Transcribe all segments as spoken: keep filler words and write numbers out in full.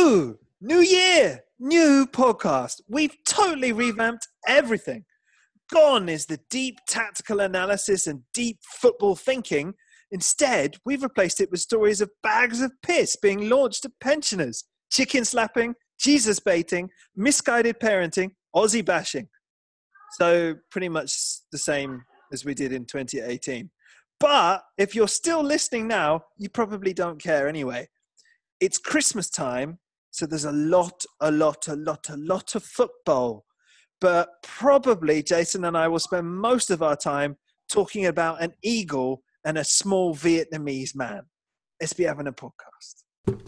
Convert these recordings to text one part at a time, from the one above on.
New, new year, new podcast. We've totally revamped everything. Gone is the deep tactical analysis and deep football thinking. Instead, we've replaced it with stories of bags of piss being launched at pensioners, chicken slapping, Jesus baiting, misguided parenting, Aussie bashing. So pretty much the same as we did in twenty eighteen. But if you're still listening now, you probably don't care anyway. It's Christmas time, so there's a lot, a lot, a lot, a lot of football. But probably Jason and I will spend most of our time talking about an eagle and a small Vietnamese man. Let's be having a podcast.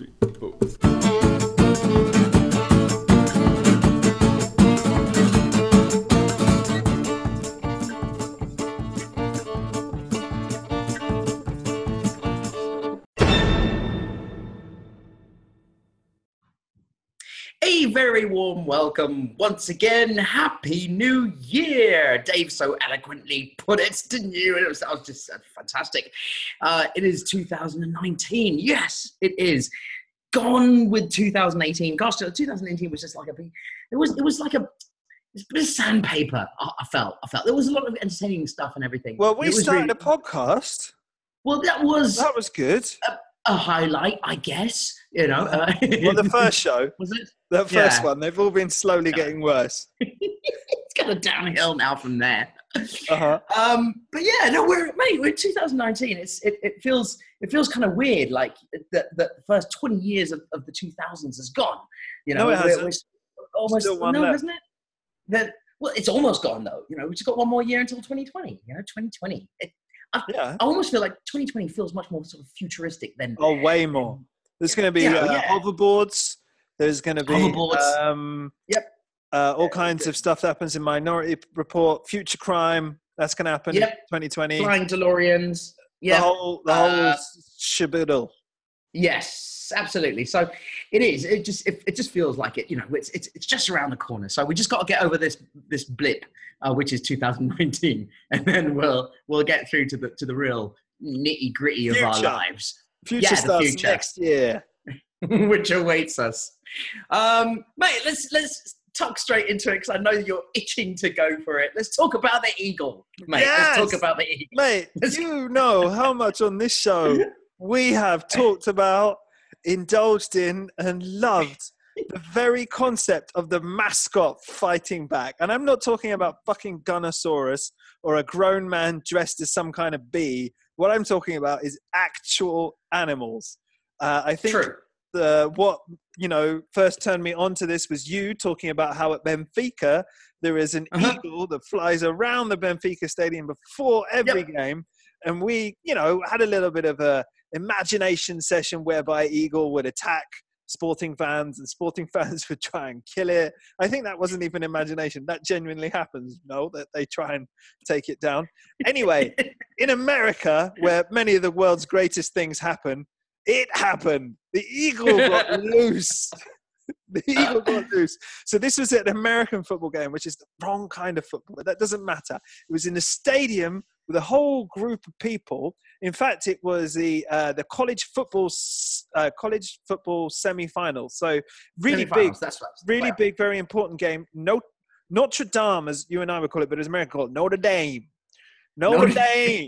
A very warm welcome once again. Happy New Year. Dave so eloquently put it, didn't you? It was, that was just uh, fantastic. Uh, it is two thousand nineteen. Yes, it is. Gone with two thousand eighteen. Gosh, two thousand eighteen was just like a big, it was, it was like a, it's a bit of sandpaper, I, I felt. I felt. There was a lot of entertaining stuff and everything. Well, we started really, a podcast. Well, that was... That was good. A, a highlight, I guess, you know. Uh, well, the first show. Was it? That first Yeah. one. They've all been slowly Yeah. getting worse. It's kind of downhill now from there. Uh-huh. Um, but yeah, no, we're mate, we're two thousand nineteen. It's it, it feels it feels kind of weird, like the, the first twenty years of, of the two thousands has gone. You know, No, it we're, hasn't. we're almost Still one no, left. hasn't it? That well, it's almost gone though. You know, we just got one more year until twenty twenty. You know, twenty twenty. It, I, Yeah. I almost feel like twenty twenty feels much more sort of futuristic than Oh, way more. There's going to be Yeah, uh, yeah. hoverboards. There's going to be Hoverboards. um, Yep. uh, all Yeah, kinds good. of stuff that happens in Minority Report, Future Crime. That's going to happen Yep. in twenty twenty. flying DeLoreans. The Yeah. whole, the Uh, whole shaboodle. Yes, absolutely. So it is. It just it, it just feels like it. You know, it's it's it's just around the corner. So we just got to get over this this blip, uh, which is two thousand nineteen, and then we'll we'll get through to the to the real nitty gritty of our Future. lives, Future yeah, the starts future. next year. which awaits us. Um, mate, let's let's tuck straight into it because I know you're itching to go for it. Let's talk about the eagle, mate. Yes. Let's talk about the eagle. Mate, you know how much on this show we have talked about, indulged in, and loved the very concept of the mascot fighting back. And I'm not talking about fucking Gunnosaurus or a grown man dressed as some kind of bee. What I'm talking about is actual animals. Uh, I think True. the what you know first turned me on to this was you talking about how at Benfica there is an Uh-huh. eagle that flies around the Benfica stadium before every Yep. game, and we you know had a little bit of a imagination session whereby eagle would attack Sporting fans and Sporting fans would try and kill it. I think that wasn't even imagination. That genuinely happens. No, that they try and take it down. Anyway, in America, where many of the world's greatest things happen, it happened. The eagle got loose. The eagle got loose. So this was an American football game, which is the wrong kind of football. But that doesn't matter. It was in a stadium with a whole group of people. In fact, it was the uh, the college football s- uh, college football semi-final. So really big, Semi-finals, That's right. really Wow. big, very important game. No, Notre Dame, as you and I would call it, but as American call it, Notre Dame. Notre Notre- Dame.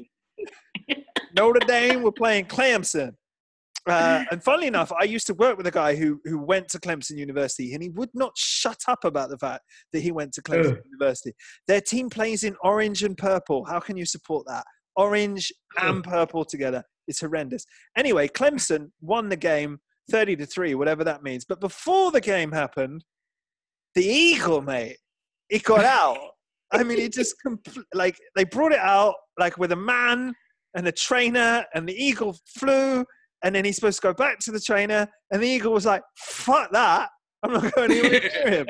Notre Dame were playing Clemson. Uh, and funnily enough, I used to work with a guy who who went to Clemson University, and he would not shut up about the fact that he went to Clemson Ugh. University. Their team plays in orange and purple. How can you support that? Orange and purple together. It's horrendous. Anyway, Clemson won the game thirty to three, whatever that means. But before the game happened, the eagle, mate, it got out. I mean, it just compl- like they brought it out like with a man and a trainer, and the eagle flew. And then he's supposed to go back to the trainer, and the eagle was like, fuck that. I'm not going anywhere near him.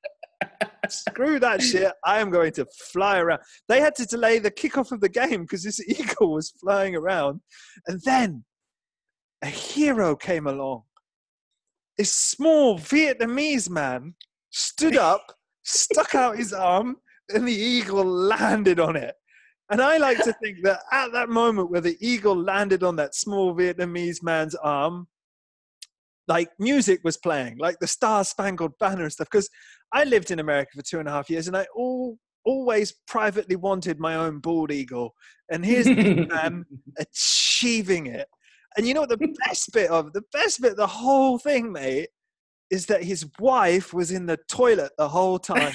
Screw that shit. I am going to fly around. They had to delay the kickoff of the game because this eagle was flying around. And then a hero came along. This small Vietnamese man stood up, stuck out his arm, and the eagle landed on it. And I like to think that at that moment where the eagle landed on that small Vietnamese man's arm, like music was playing, like the Star Spangled Banner and stuff. Because I lived in America for two and a half years, and I all always privately wanted my own bald eagle. And here's this man achieving it. And you know what the best bit of the best bit, of the whole thing, mate, is that his wife was in the toilet the whole time.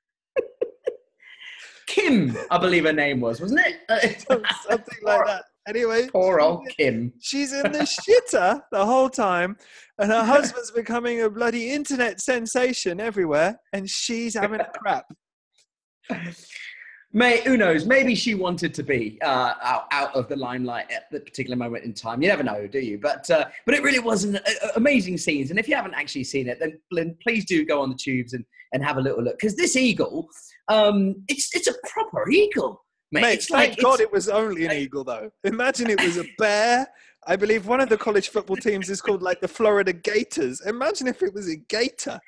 Kim, I believe her name was, wasn't it? Something like that. Anyway, poor old Kim. She's in the shitter the whole time, and her husband's becoming a bloody internet sensation everywhere, and she's having a crap. Mate, who knows? Maybe she wanted to be uh, out, out of the limelight at that particular moment in time. You never know, do you? But uh, but it really was an uh, amazing scenes. And if you haven't actually seen it, then, then please do go on the tubes and, and have a little look. Because this eagle, um, it's it's a proper eagle, mate. Mate, it's thank like, God it's, it was only an eagle, though. Imagine it was a bear. I believe one of the college football teams is called like the Florida Gators. Imagine if it was a gator.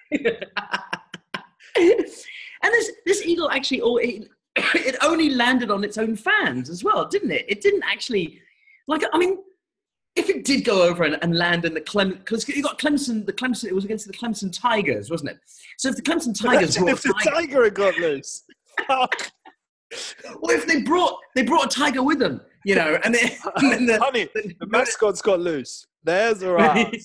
And this this eagle actually, oh, it, it only landed on its own fans as well, didn't it? It didn't actually, like, I mean, if it did go over and, and land in the Clem, because you got Clemson, the Clemson, it was against the Clemson Tigers, wasn't it? So if the Clemson Tigers Imagine brought if the a tiger, tiger had got loose. Fuck. well, if they brought they brought a tiger with them, you know, and, they, and then the, Honey, the, the mascot's got loose. There's our ass.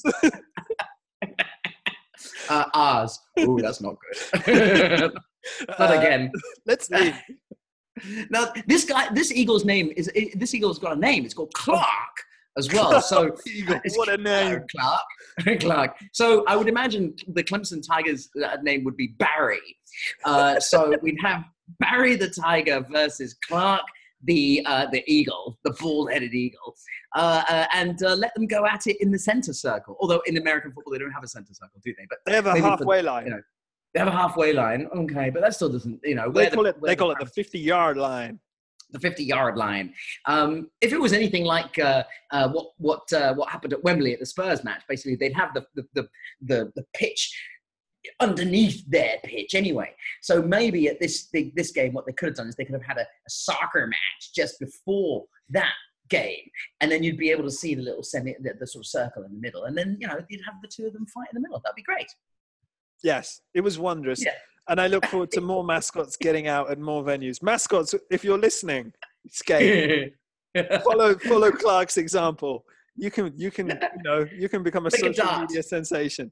uh, ours. Oh, that's not good. Not again. Uh, let's see. Now, this guy, this eagle's name is, this eagle's got a name. It's called Clark as well. So, Eagle, what a name. Clark. Clark. So, I would imagine the Clemson Tigers' name would be Barry. Uh, so, we'd have Barry the Tiger versus Clark the uh, the eagle, the bald-headed eagle, uh, uh, and uh, let them go at it in the center circle. Although in American football, they don't have a center circle, do they? But they have a halfway line. You know, they have a halfway line, okay, but that still doesn't, you know. They call the, it they call it the fifty-yard line. The fifty-yard line. Um, if it was anything like uh, uh, what what uh, what happened at Wembley at the Spurs match, basically they'd have the the the, the, the pitch underneath their pitch anyway. So maybe at this the, this game, what they could have done is they could have had a, a soccer match just before that game, and then you'd be able to see the little semi, the, the sort of circle in the middle, and then you know you'd have the two of them fight in the middle. That'd be great. Yes, it was wondrous. Yeah. And I look forward to more mascots getting out at more venues. Mascots, if you're listening, skate. follow follow Clark's example. You can you can you know you can become a Make social a media sensation.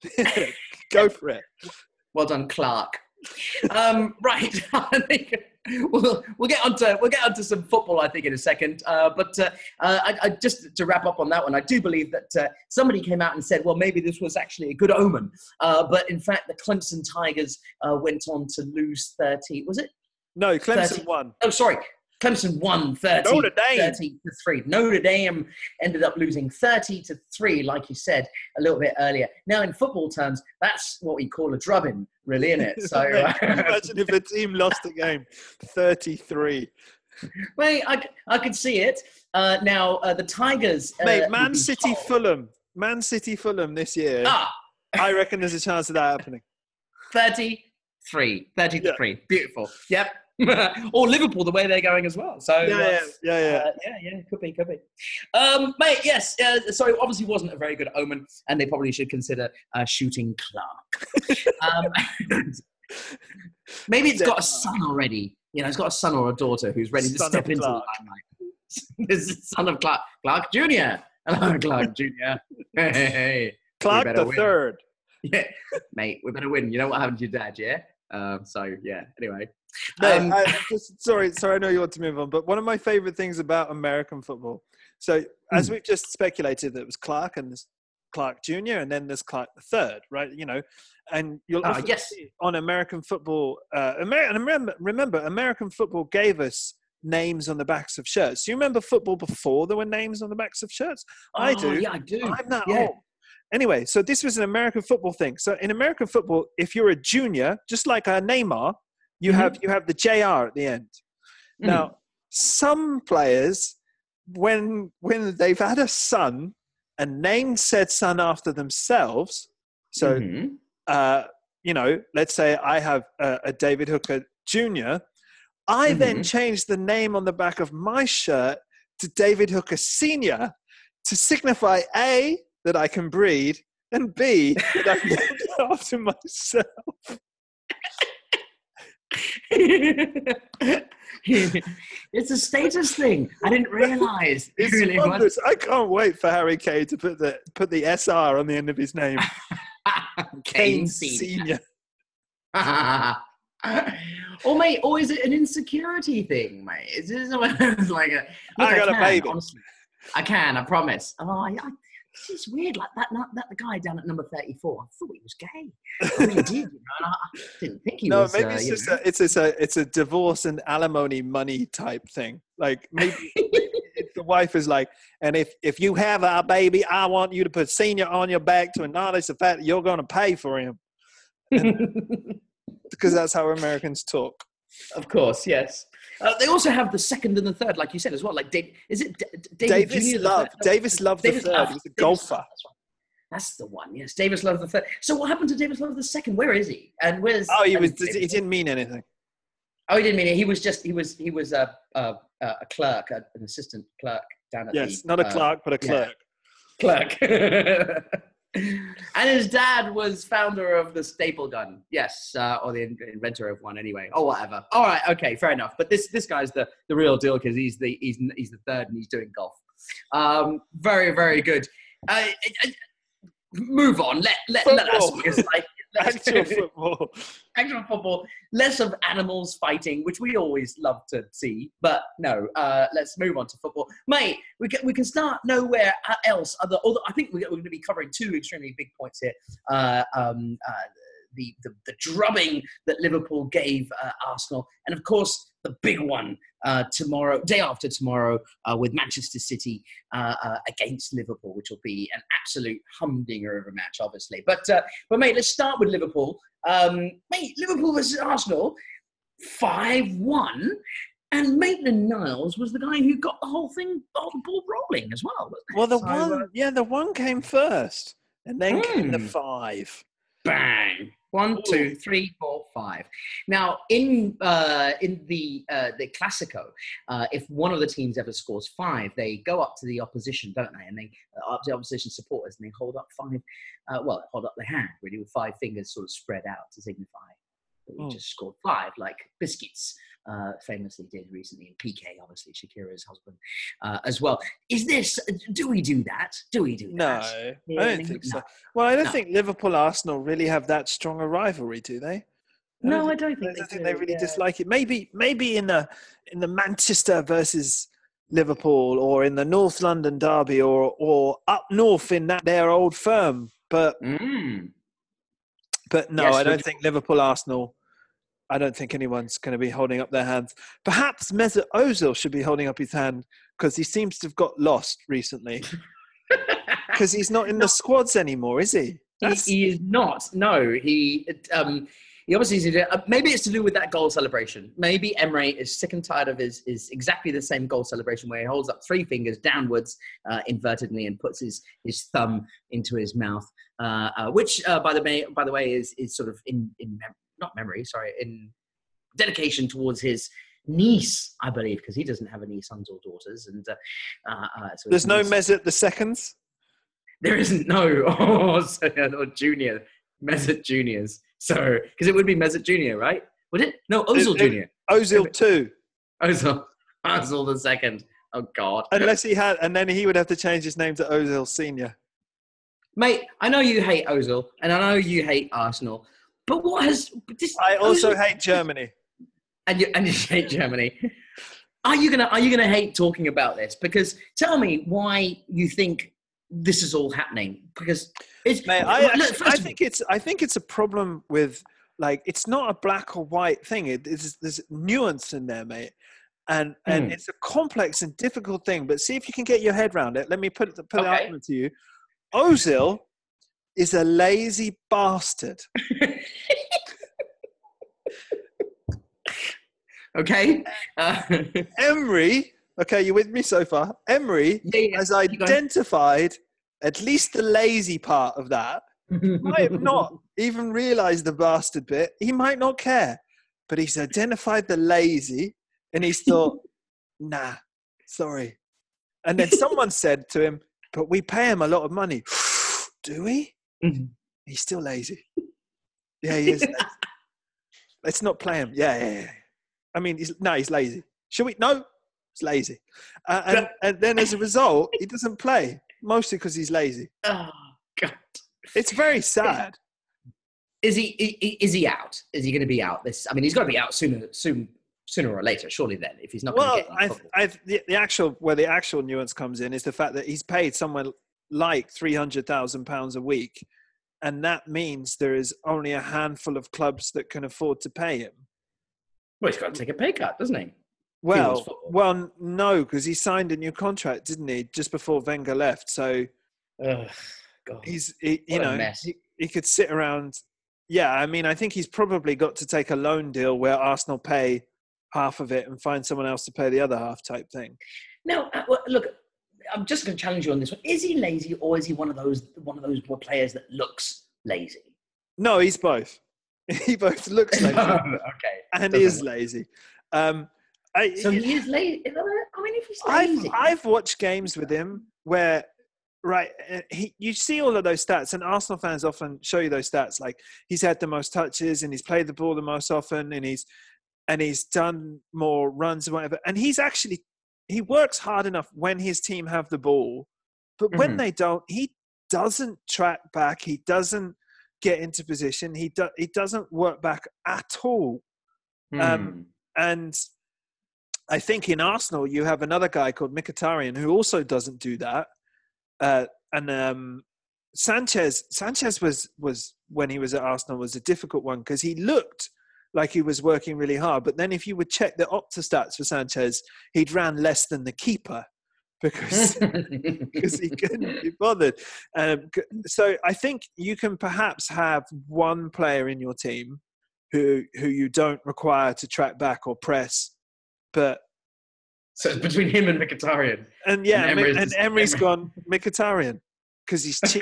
Go for it. Well done, Clark. Um, right, I think we'll we'll get onto we'll get onto some football, I think, in a second. Uh, but uh, uh, I, I, just to wrap up on that one, I do believe that uh, somebody came out and said, well, maybe this was actually a good omen. Uh, but in fact, the Clemson Tigers uh, went on to lose thirty. Was it? No, Clemson thirty won. Oh, sorry. Clemson won thirty, Notre Dame. thirty to three. Notre Dame ended up losing thirty to three, like you said a little bit earlier. Now, in football terms, that's what we call a drubbing, really, isn't it? So, imagine if a team lost a game thirty-three. Mate, I, I could see it. Uh, now, uh, the Tigers. Uh, Mate, Man City, told. Fulham. Man City, Fulham this year. Ah. I reckon there's a chance of that happening. thirty-three. thirty-three. Yeah. Beautiful. Yep. Or Liverpool, the way they're going as well. So yeah, uh, yeah, yeah, yeah, uh, yeah, yeah, could be, could be. Um, mate, yes. Uh, so it obviously wasn't a very good omen, and they probably should consider uh, shooting Clark. um, maybe it's got a son already. You know, it's got a son or a daughter who's ready to son step into Clark. the limelight. This is son of Clark, Clark Junior Hello, Clark Junior Hey, hey, hey. Clark the win. third. Yeah, mate, we better win. You know what happened to your dad, yeah? Um, so yeah. Anyway. Mate, Um, I, just, sorry, sorry, I know you want to move on, but one of my favorite things about American football. So, as Hmm. we've just speculated, that it was Clark and there's Clark Junior and then there's Clark the third, right? You know, and you'll Ah, often yes. see on American football. Uh, Amer- and remember, remember, American football gave us names on the backs of shirts. Do you remember football before there were names on the backs of shirts? I Oh, do. Yeah, I do. I'm that yeah. old. Anyway, so this was an American football thing. So in American football, if you're a junior, just like a Neymar, you Mhm. have you have the J R at the end. Mhm. Now, some players, when when they've had a son and named said son after themselves, so Mhm. uh, you know, let's say I have a, a David Hooker Junior, I then Mhm. change the name on the back of my shirt to David Hooker Senior to signify A, that I can breed, and B, that I've named it after myself. It's a status thing. I didn't realise. It's It really wondrous. I can't wait for Harry Kane to put the put the S R on the end of his name. was. Kane Senior. Or mate, or is it an insecurity thing, mate? Is this like a? Look, I got can, a baby. Honestly. I can, I promise. Oh, I, I, it's weird, like that, that. That the guy down at number thirty-four. I thought he was gay. I really did. You know, and I, I didn't think he no, was. maybe uh, it's you just know. a, it's it's a it's a divorce and alimony money type thing. Like maybe if the wife is like, and if if you have a baby, I want you to put Senior on your back to acknowledge the fact that you're going to pay for him, because that's how Americans talk. Of course, yes. Uh, they also have the second and the third, like you said as well. Like, Dave, is it D- David Davis Junior the Love. third? Davis Love the Davis third. Love. He's a Davis golfer. Love, that's, right. That's the one. Yes, Davis Love the third. So what happened to Davis Love the second? Where is he? And where's? Oh, he and was. Davis He Love- didn't mean anything. Oh, he didn't mean it. He was just. He was. He was a a, a clerk, a, an assistant clerk down at Yes, the. not a uh, clerk, but a yeah. clerk. Clerk. And his dad was founder of the staple gun. Yes, uh, or the in- inventor of one, anyway. Oh, whatever. All right, okay, fair enough. But this this guy's the, the real deal because he's the he's he's the third and he's doing golf. Um, very very good. Uh, uh, move on. Let let, let us Football. because like Actual football. actual football. Less of animals fighting, which we always love to see. But no, uh, let's move on to football, mate. We can we can start nowhere else. Other, although I think we're going to be covering two extremely big points here. Uh, um, uh, the, the the drubbing that Liverpool gave uh, Arsenal, and of course the big one uh, tomorrow, day after tomorrow, uh, with Manchester City uh, uh, against Liverpool, which will be an absolute humdinger of a match, obviously. But uh, but mate, let's start with Liverpool. Um, mate, Liverpool versus Arsenal, five one. And Maitland-Niles was the guy who got the whole thing, got the ball rolling as well, wasn't it? Well, the So, one, uh, yeah, the one came first, and then came the Hmm. five. bang. One, Ooh. two, three, four, five. Now, in uh, in the uh, the Classico, uh, if one of the teams ever scores five, they go up to the opposition, don't they? And they uh, up to the opposition supporters, and they hold up five. Uh, well, hold up their hand really with five fingers sort of spread out to signify that we Oh. just scored five, like Biscuits uh, famously did recently, and P K, obviously Shakira's husband, uh, as well. Is this? Do we do that? Do we do No, that? I don't think so. Well, I don't think Liverpool Arsenal really have that strong a rivalry, do they? No, I think- don't think I they don't think do, they really yeah. dislike it. Maybe, maybe in the in the Manchester versus Liverpool, or in the North London derby, or or up north in that their old firm. But Mm. but no, Yes, I don't which- think Liverpool Arsenal. I don't think anyone's going to be holding up their hands. Perhaps Mesut Ozil should be holding up his hand because he seems to have got lost recently. Because he's not in the squads anymore, is he? He, That's- he is not. No, he um, he obviously is, uh, maybe it's to do with that goal celebration. Maybe Emre is sick and tired of his is exactly the same goal celebration where he holds up three fingers downwards, uh, invertedly, and puts his his thumb into his mouth, uh, uh, which uh, by the way, by the way, is is sort of in in mem- not memory, sorry, in dedication towards his niece, I believe, because he doesn't have any sons or daughters, and uh, uh, uh, so There's his no niece- Mesut the seconds. There isn't no oh, so, or junior Mesut juniors. So because it would be Mesut Junior, right? Would it? No, Ozil It- it- Junior. Ozil too, Ozil, Ozil the second. Oh God, unless he had, and then he would have to change his name to Ozil Senior. mate. I know you hate Ozil, and I know you hate Arsenal, but what has this? I also Ozil- hate Germany. and you and you hate Germany. Are you gonna Are you gonna hate talking about this? Because tell me why you think this is all happening. Because it's. Mate, I, look, actually- first I of all- think it's I think it's a problem with, like, it's not a black or white thing. It, it's, there's nuance in there, mate, and and Hmm. it's a complex and difficult thing. But see if you can get your head around it. Let me put it put the Okay. argument to you. Ozil is a lazy bastard. Okay. Uh, Emery, okay, you with me so far? Emery yeah, yeah. has keep going. identified at least the lazy part of that. Might have not even realised the bastard bit. He might not care, but he's identified the lazy, and he's thought, "Nah, sorry." And then someone said to him, "But we pay him a lot of money." Do we? Mhm. He's still lazy. Yeah, he is. Lazy. Let's not play him. Yeah, yeah, yeah. I mean, he's, no, he's lazy. Should we? No, he's lazy. Uh, and, and then as a result, he doesn't play, mostly because he's lazy. Oh, God. It's very sad. Is he, i- is he out? Is he going to be out? This, I mean, he's got to be out sooner, soon, sooner or later, surely then, if he's not going Well, to get any I, football. I, the, the actual, where the actual nuance comes in is the fact that he's paid someone like three hundred thousand pounds a week. And that means there is only a handful of clubs that can afford to pay him. Well, he's got to take a pay cut, doesn't he? Well, football. well, no, because he signed a new contract, didn't he, just before Wenger left? So Ugh, God. he's, he, you What a know, mess. he, he could sit around. Yeah, I mean, I think he's probably got to take a loan deal where Arsenal pay half of it and find someone else to pay the other half type thing. Now, uh, well, look, I'm just going to challenge you on this one. Is he lazy, or is he one of those one of those players that looks lazy? No, he's both. He both looks lazy Okay. and Doesn't is look- lazy. Um, I, So he is lazy. I mean, if he's lazy, I've, I've watched games with him where, right, uh, he, you see all of those stats, and Arsenal fans often show you those stats. Like he's had the most touches, and he's played the ball the most often, and he's and he's done more runs and whatever. And he's actually he works hard enough when his team have the ball, but when Mhm. they don't, he doesn't track back. He doesn't get into position. He do, he doesn't work back at all. Hmm. Um, and I think in Arsenal, you have another guy called Mkhitaryan who also doesn't do that. Uh, and um, Sanchez, Sanchez was was when he was at Arsenal was a difficult one because he looked like he was working really hard. But then if you would check the Opta stats for Sanchez, he'd ran less than the keeper because because he couldn't be bothered. Um, so I think you can perhaps have one player in your team who who you don't require to track back or press. But So it's between him and Mkhitaryan. and yeah, And and, Emery's and just- Emery's Emery- gone Mkhitaryan because he's cheap.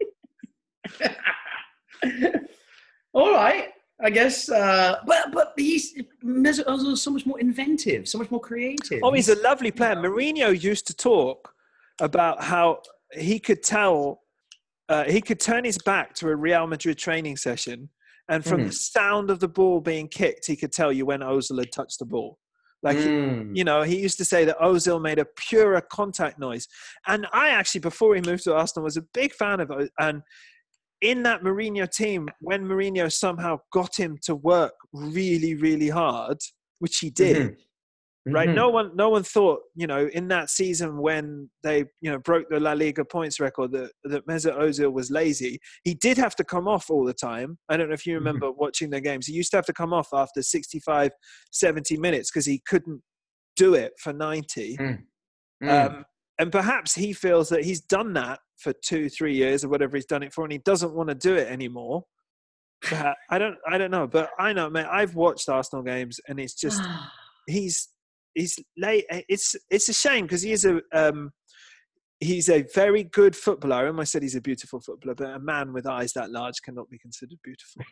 All right, I guess. Uh, but but he's Mesut Ozil is so much more inventive, so much more creative. Oh, he's a lovely player. Mourinho used to talk about how he could tell, uh, he could turn his back to a Real Madrid training session, and from Mhm. the sound of the ball being kicked, he could tell you when Ozil had touched the ball. Like, he- Mm. you know, he used to say that Ozil made a purer contact noise. And I actually, before he moved to Arsenal, was a big fan of it. And in that Mourinho team, when Mourinho somehow got him to work really, really hard, which he did, Mhm. right? Mhm. No one, no one thought, you know, in that season when they, you know, broke the La Liga points record that, that Mesut Ozil was lazy. He did have to come off all the time. I don't know if you remember watching their games. He used to have to come off after sixty-five, seventy minutes because he couldn't do it for ninety. Mm. Mm. Um, and perhaps he feels that he's done that for two, three years or whatever he's done it for, and he doesn't want to do it anymore. Perhaps, I don't, I don't know, but I know, man. I've watched Arsenal games, and it's just he's he's late. It's it's a shame because he is a um, he's a very good footballer. I almost said he's a beautiful footballer, but a man with eyes that large cannot be considered beautiful.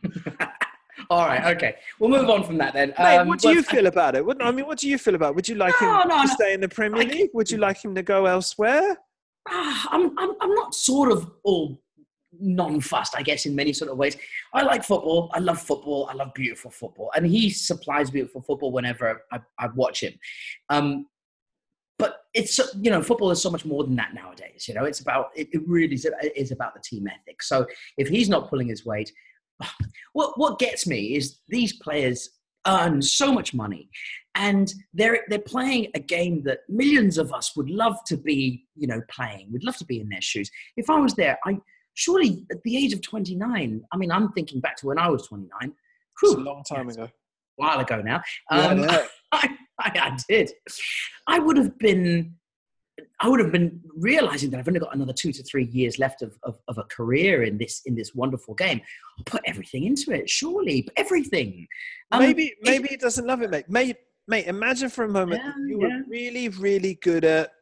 All right, okay. We'll move on from that then. Mate, Um, what do well, you feel about it? What, I mean, what do you feel about it? Would you like No, him no, to no. stay in the Premier I- League? Would you like him to go elsewhere? Ah, I'm, I'm, I'm not sort of all non-fussed, I guess, in many sort of ways. I like football. I love football. I love beautiful football. And he supplies beautiful football whenever I, I watch him. Um, but it's, so- you know, football is so much more than that nowadays. You know, it's about, it, it really is, is about the team ethic. So if he's not pulling his weight, what, what gets me is these players earn so much money. And they're they're playing a game that millions of us would love to be, you know, playing. We'd love to be in their shoes. If I was there, I surely at the age of twenty-nine. I mean, I'm thinking back to when I was twenty-nine. It's a Whew, long time it's ago. a while ago now. Yeah, Um, yeah. I, I, I did. I would have been. I would have been realizing that I've only got another two to three years left of, of, of a career in this in this wonderful game. I'll put everything into it. Surely, everything. Um, Maybe maybe he doesn't love it, mate. Mate, mate imagine for a moment Yeah, that you yeah. were really, really good at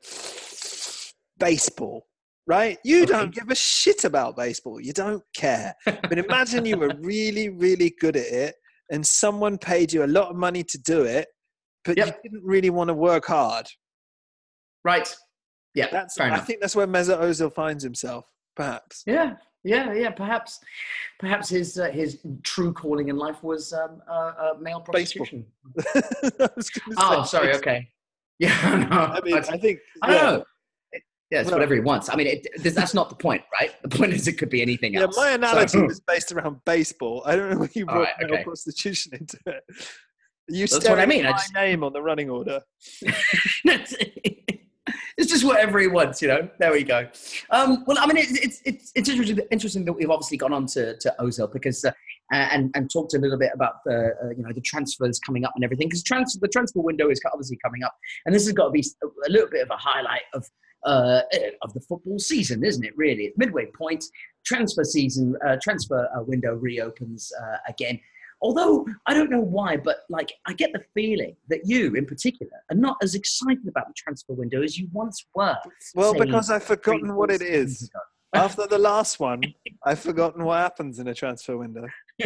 baseball, right? You Okay. don't give a shit about baseball. You don't care. But imagine you were really, really good at it and someone paid you a lot of money to do it, but Yep. you didn't really want to work hard. Right. Yeah. That's fair I enough. think that's where Mesut Ozil finds himself, perhaps. Yeah. Yeah, yeah. Perhaps, perhaps his uh, his true calling in life was um, uh, uh, male Baseball. prostitution. I was going to Oh, say sorry. baseball. Okay. Yeah, I no. mean, I, I think, I don't yeah. know. Yeah, it's Well, whatever he wants. I mean, it, that's not the point, right? The point is it could be anything yeah, else. my analogy So- was based around baseball. I don't know when you All brought right, male okay. prostitution into it. You That's what I staring mean. at I my just, name on the running order. it's just whatever he wants, you know. There we go. Um, well, I mean, it's it's it's, it's interesting, interesting that we've obviously gone on to, to Ozil because uh, and and talked a little bit about the uh, you know the transfers coming up and everything because trans- the transfer window is obviously coming up, and this has got to be a little bit of a highlight of uh, of the football season, isn't it? Really, it's midway point. Transfer season, uh, transfer uh, window reopens uh, again. Although I don't know why, but like I get the feeling that you, in particular, are not as excited about the transfer window as you once were. Well, say, because I've forgotten three, what four it seasons is. ago. After the last one, I've forgotten what happens in a transfer window.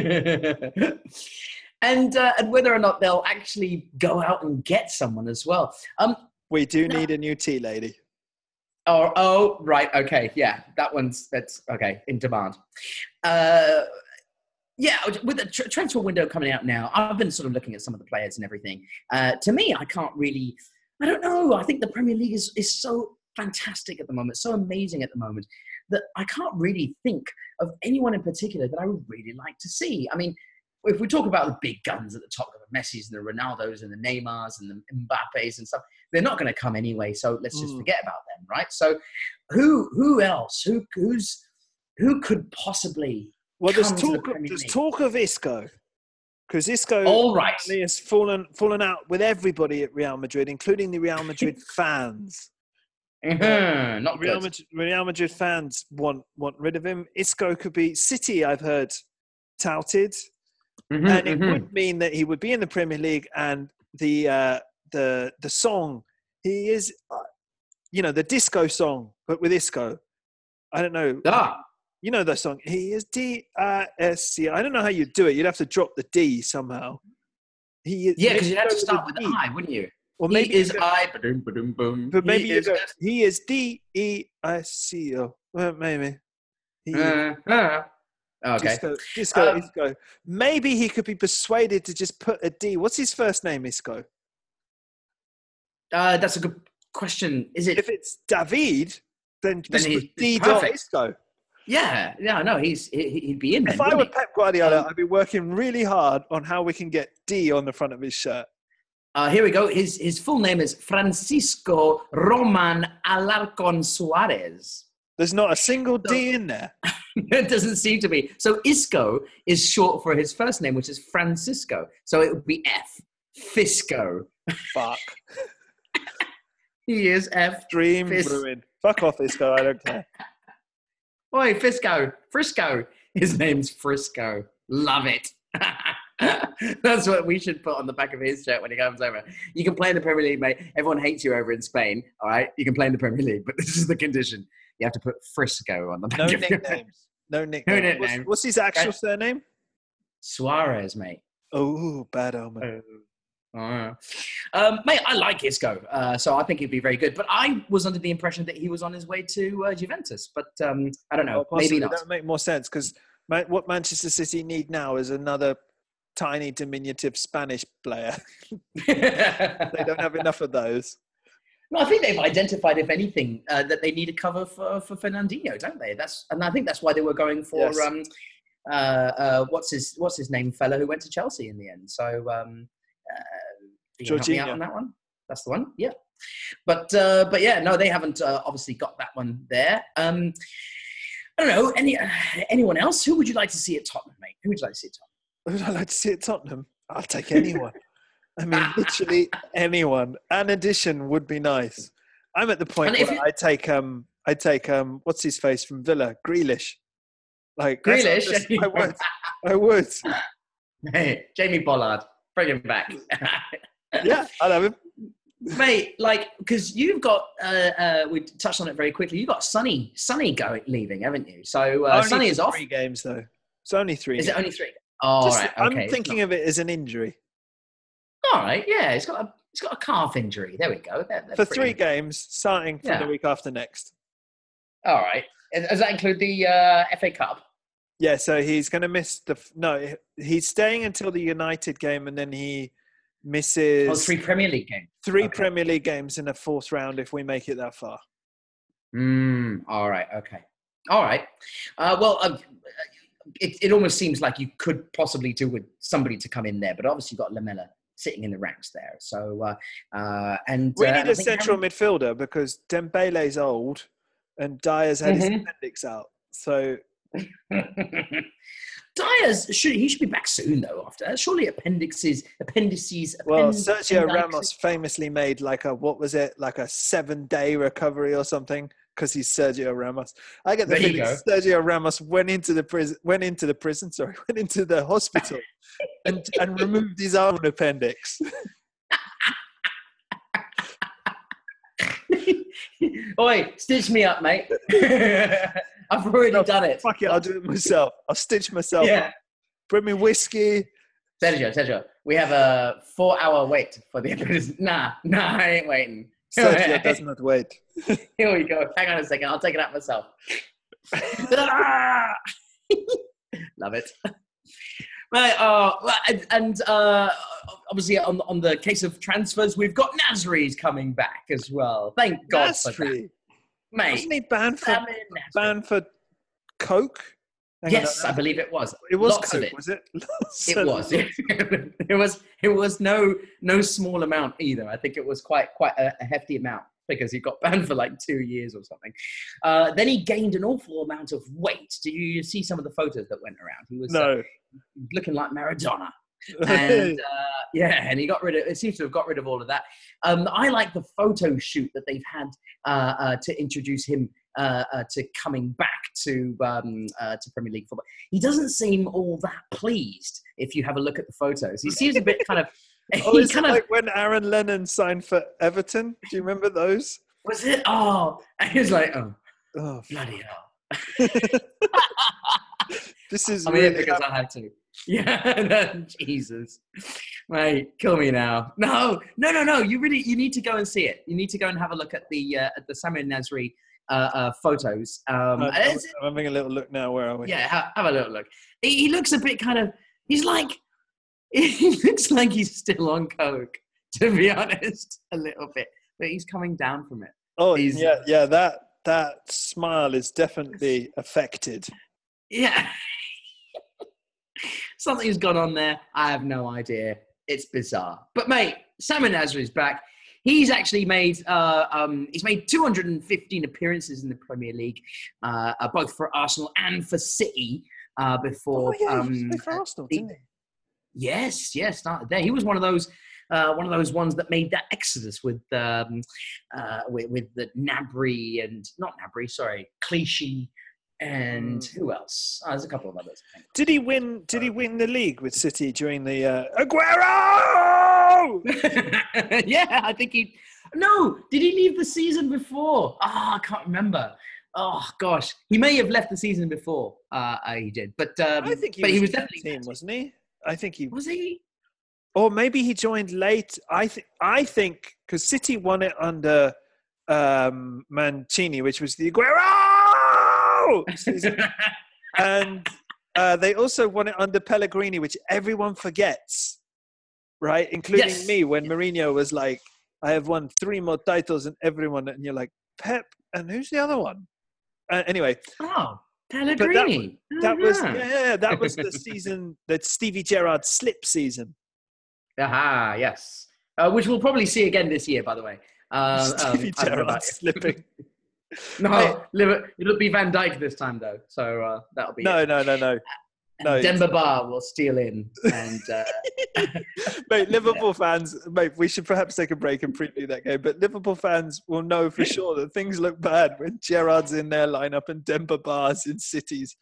and uh, and whether or not they'll actually go out and get someone as well. Um, We do No. need a new tea lady. oh, oh, right, okay, yeah, that one's that's okay in demand. Uh, yeah, with the tr- transfer window coming out now, I've been sort of looking at some of the players and everything. Uh, to me, I can't really. I don't know. I think the Premier League is is so fantastic at the moment, so amazing at the moment that I can't really think of anyone in particular that I would really like to see. I mean, if we talk about the big guns at the top, the Messis and the Ronaldos and the Neymars and the Mbappes and stuff, they're not going to come anyway. So let's just Mm. forget about them, right? So, who who else? Who who's who could possibly? Well, there's come to the talk. Of, Premier there's League? talk of Isco, because Isco All right. apparently has fallen fallen out with everybody at Real Madrid, including the Real Madrid fans. Mhm, Not Real good. Madrid, Real Madrid fans want want rid of him. Isco could be City. I've heard touted, Mhm, and it mhm. would mean that he would be in the Premier League, and the uh, the the song he is, uh, you know, the disco song, but with Isco. I don't know. Ah, You know the song. He is D I S C. I don't know how you do it. You'd have to drop the D somehow. He is. yeah, maybe because you'd have go to with start the with D. I, wouldn't you? Or He maybe is you go, I. Ba-dum, ba-dum, boom. but maybe He you is go. He is D E I C O. Well, maybe. He is Uh, uh, okay. disco. Disco. Um, Isco. Maybe he could be persuaded to just put a D. What's his first name? Isco. uh, that's a good question. Is it? If it's David, then Then just he's- put it's D. Dot perfect. Isco. Yeah, yeah, no, he's he, he'd be in then. If I were wouldn't he? Pep Guardiola, Um, I'd be working really hard on how we can get D on the front of his shirt. Uh, here we go. His his full name is Francisco Roman Alarcon Suarez. There's not a single D in there. It doesn't seem to be. So Isco is short for his first name, which is Francisco. So it would be F. Fisco. Fuck. He is F. Dream Fis- ruined. Fuck off, Isco. I don't care. Oi, Fisco. Frisco. His name's Frisco. Love it. That's what we should put on the back of his shirt when he comes over. You can play in the Premier League, mate. Everyone hates you over in Spain. All right, you can play in the Premier League, but this is the condition: you have to put Frisco on the back No of your nicknames. No nicknames. nicknames. What's, what's his actual Okay. surname? Suarez, mate. Oh, bad omen. Uh, um, mate, I like Isco, uh, so I think he'd be very good. But I was under the impression that he was on his way to uh, Juventus, but um, I don't know, Well, possibly. maybe not. That would make more sense because what Manchester City need now is another tiny, diminutive Spanish player. They don't have enough of those. No, I think they've identified, if anything, uh, that they need a cover for, for Fernandinho, don't they? That's and I think that's why they were going for Yes. um, uh, uh, what's his what's his name, fella who went to Chelsea in the end. So, um, uh, can you help me out Jorginho. on that one? That's the one, yeah. But uh, but yeah, no, they haven't uh, obviously got that one there. Um, I don't know any uh, anyone else. Who would you like to see at Tottenham, mate? Who would you like to see at Tottenham? Would I like to see at Tottenham? I'll take anyone. I mean, literally anyone. An addition would be nice. I'm at the point And if where you- I take um, I take um, what's his face from Villa, Grealish. Like that's- Grealish? that's- I would. I would. Hey, Jamie Pollard, bring him back. Yeah, I'd have him. Mate, like, because you've got, uh, uh, we touched on it very quickly. You've got Sonny, Sonny going, leaving, haven't you? So uh, Only Sonny is off. Three games though. It's only three. Is it games. only three? Oh, all Just- right. I'm Okay. thinking of it as an injury All right. Yeah, he's got a he's got a calf injury. There we go. That, that's for pretty- three games, starting from Yeah. the week after next. All right. Does that include the uh, F A Cup? Yeah, so he's going to miss the no. He's staying until the United game, and then he misses oh, three Premier League games. Three okay. Premier League games in a fourth round if we make it that far. Mm, all right. Okay. All right. Uh, well, uh, it it almost seems like you could possibly do with somebody to come in there, but obviously you've got Lamela sitting in the ranks there. So uh, uh, and we uh, need a central Harry... midfielder because Dembele's old and Dyer's had mm-hmm. his appendix out. So. Dyer's should he should be back soon though. After surely appendices, appendices. Well, Sergio Ramos famously made like a what was it like a seven day recovery or something because he's Sergio Ramos. I get the there feeling Sergio Ramos went into the prison, went into the prison, sorry, went into the hospital and and removed his own appendix. Oi, stitch me up, mate. I've already no, done it. Fuck it, I'll do it myself. I'll stitch myself yeah. up. Bring me whiskey. Sergio, Sergio, we have a four-hour wait for the episode. Nah, nah, I ain't waiting. Sergio does not wait. Here we go. Hang on a second. I'll take it out myself. Love it. Right, uh, and, and uh, obviously on, on the case of transfers, we've got Nasri's coming back as well. Thank God Nasri. for that. Mate, wasn't he banned for, banned for coke? Hang yes, I believe it was. It was Lots coke, of it. was it? It was. it was. It was no no small amount either. I think it was quite quite a, a hefty amount because he got banned for like two years or something. Uh, then he gained an awful amount of weight. Did you see some of the photos that went around? He was no. uh, looking like Maradona. and uh, yeah, and he got rid of. It seems to have got rid of all of that. Um, I like the photo shoot that they've had uh, uh, to introduce him uh, uh, to coming back to um, uh, to Premier League football. He doesn't seem all that pleased. If you have a look at the photos, he seems a bit kind of. oh, is kind it of, like when Aaron Lennon signed for Everton? Do you remember those? Was it? Oh, and he was like, oh, oh bloody hell. This is. I mean, really because I had to. Yeah, Jesus, mate, kill me now. No, no, no, no. You really, you need to go and see it. You need to go and have a look at the uh, at the Samir Nasri uh, uh, photos. Um, I'm, I'm having a little look now. Where are we? Yeah, have, have a little look. He, he looks a bit kind of. He's like, he looks like he's still on coke. To be honest, a little bit, but he's coming down from it. Oh, he's, yeah, yeah. That that smile is definitely affected. Yeah. Something's gone on there. I have no idea. It's bizarre. But mate, Samir Nasri's back. He's actually made uh, um, he's made two hundred fifteen appearances in the Premier League, uh, uh, both for Arsenal and for City. Uh, before, oh, yeah, um, he for Arsenal, didn't he? Yes, yes, started there. He was one of those, uh, one of those ones that made that exodus with, um, uh, with, with the Gnabry and not Gnabry, sorry, Clichy. And mm. who else? Oh, there's a couple of others. Did he win? Did he win the league with City during the uh, Aguero? Yeah, I think he. No, did he leave the season before? Ah, oh, I can't remember. Oh gosh, he may have left the season before. Uh, he did, but um, I think he but was, he was in definitely the team, wasn't he? I think he was he. Or maybe he joined late. I think. I think because City won it under um, Mancini, which was the Aguero season, and uh, they also won it under Pellegrini, which everyone forgets, right? Including yes. me, when Mourinho was like, "I have won three more titles than everyone," and you're like, "Pep, and who's the other one?" Uh, anyway, oh, Pellegrini. That, that was yeah, that was the season that Stevie Gerrard slip season. Aha, yes, uh, which we'll probably see again this year, by the way. Uh, Stevie um, Gerrard slipping. No, hey. It'll be Van Dijk this time though, so uh, that'll be no, it. no, no, no. No, Demba Ba will steal in, and uh... mate, Liverpool fans, mate, we should perhaps take a break and preview that game. But Liverpool fans will know for sure that things look bad when Gerrard's in their lineup and Demba Ba's in City's.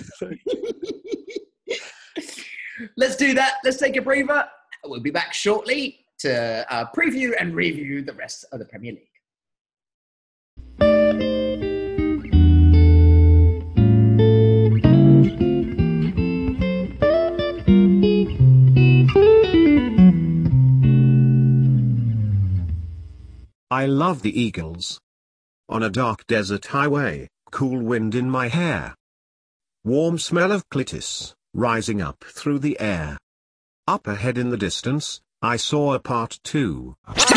Let's do that. Let's take a breather. We'll be back shortly to uh, preview and review the rest of the Premier League. I love the Eagles. On a dark desert highway, cool wind in my hair. Warm smell of clitis, rising up through the air. Up ahead in the distance, I saw a part two.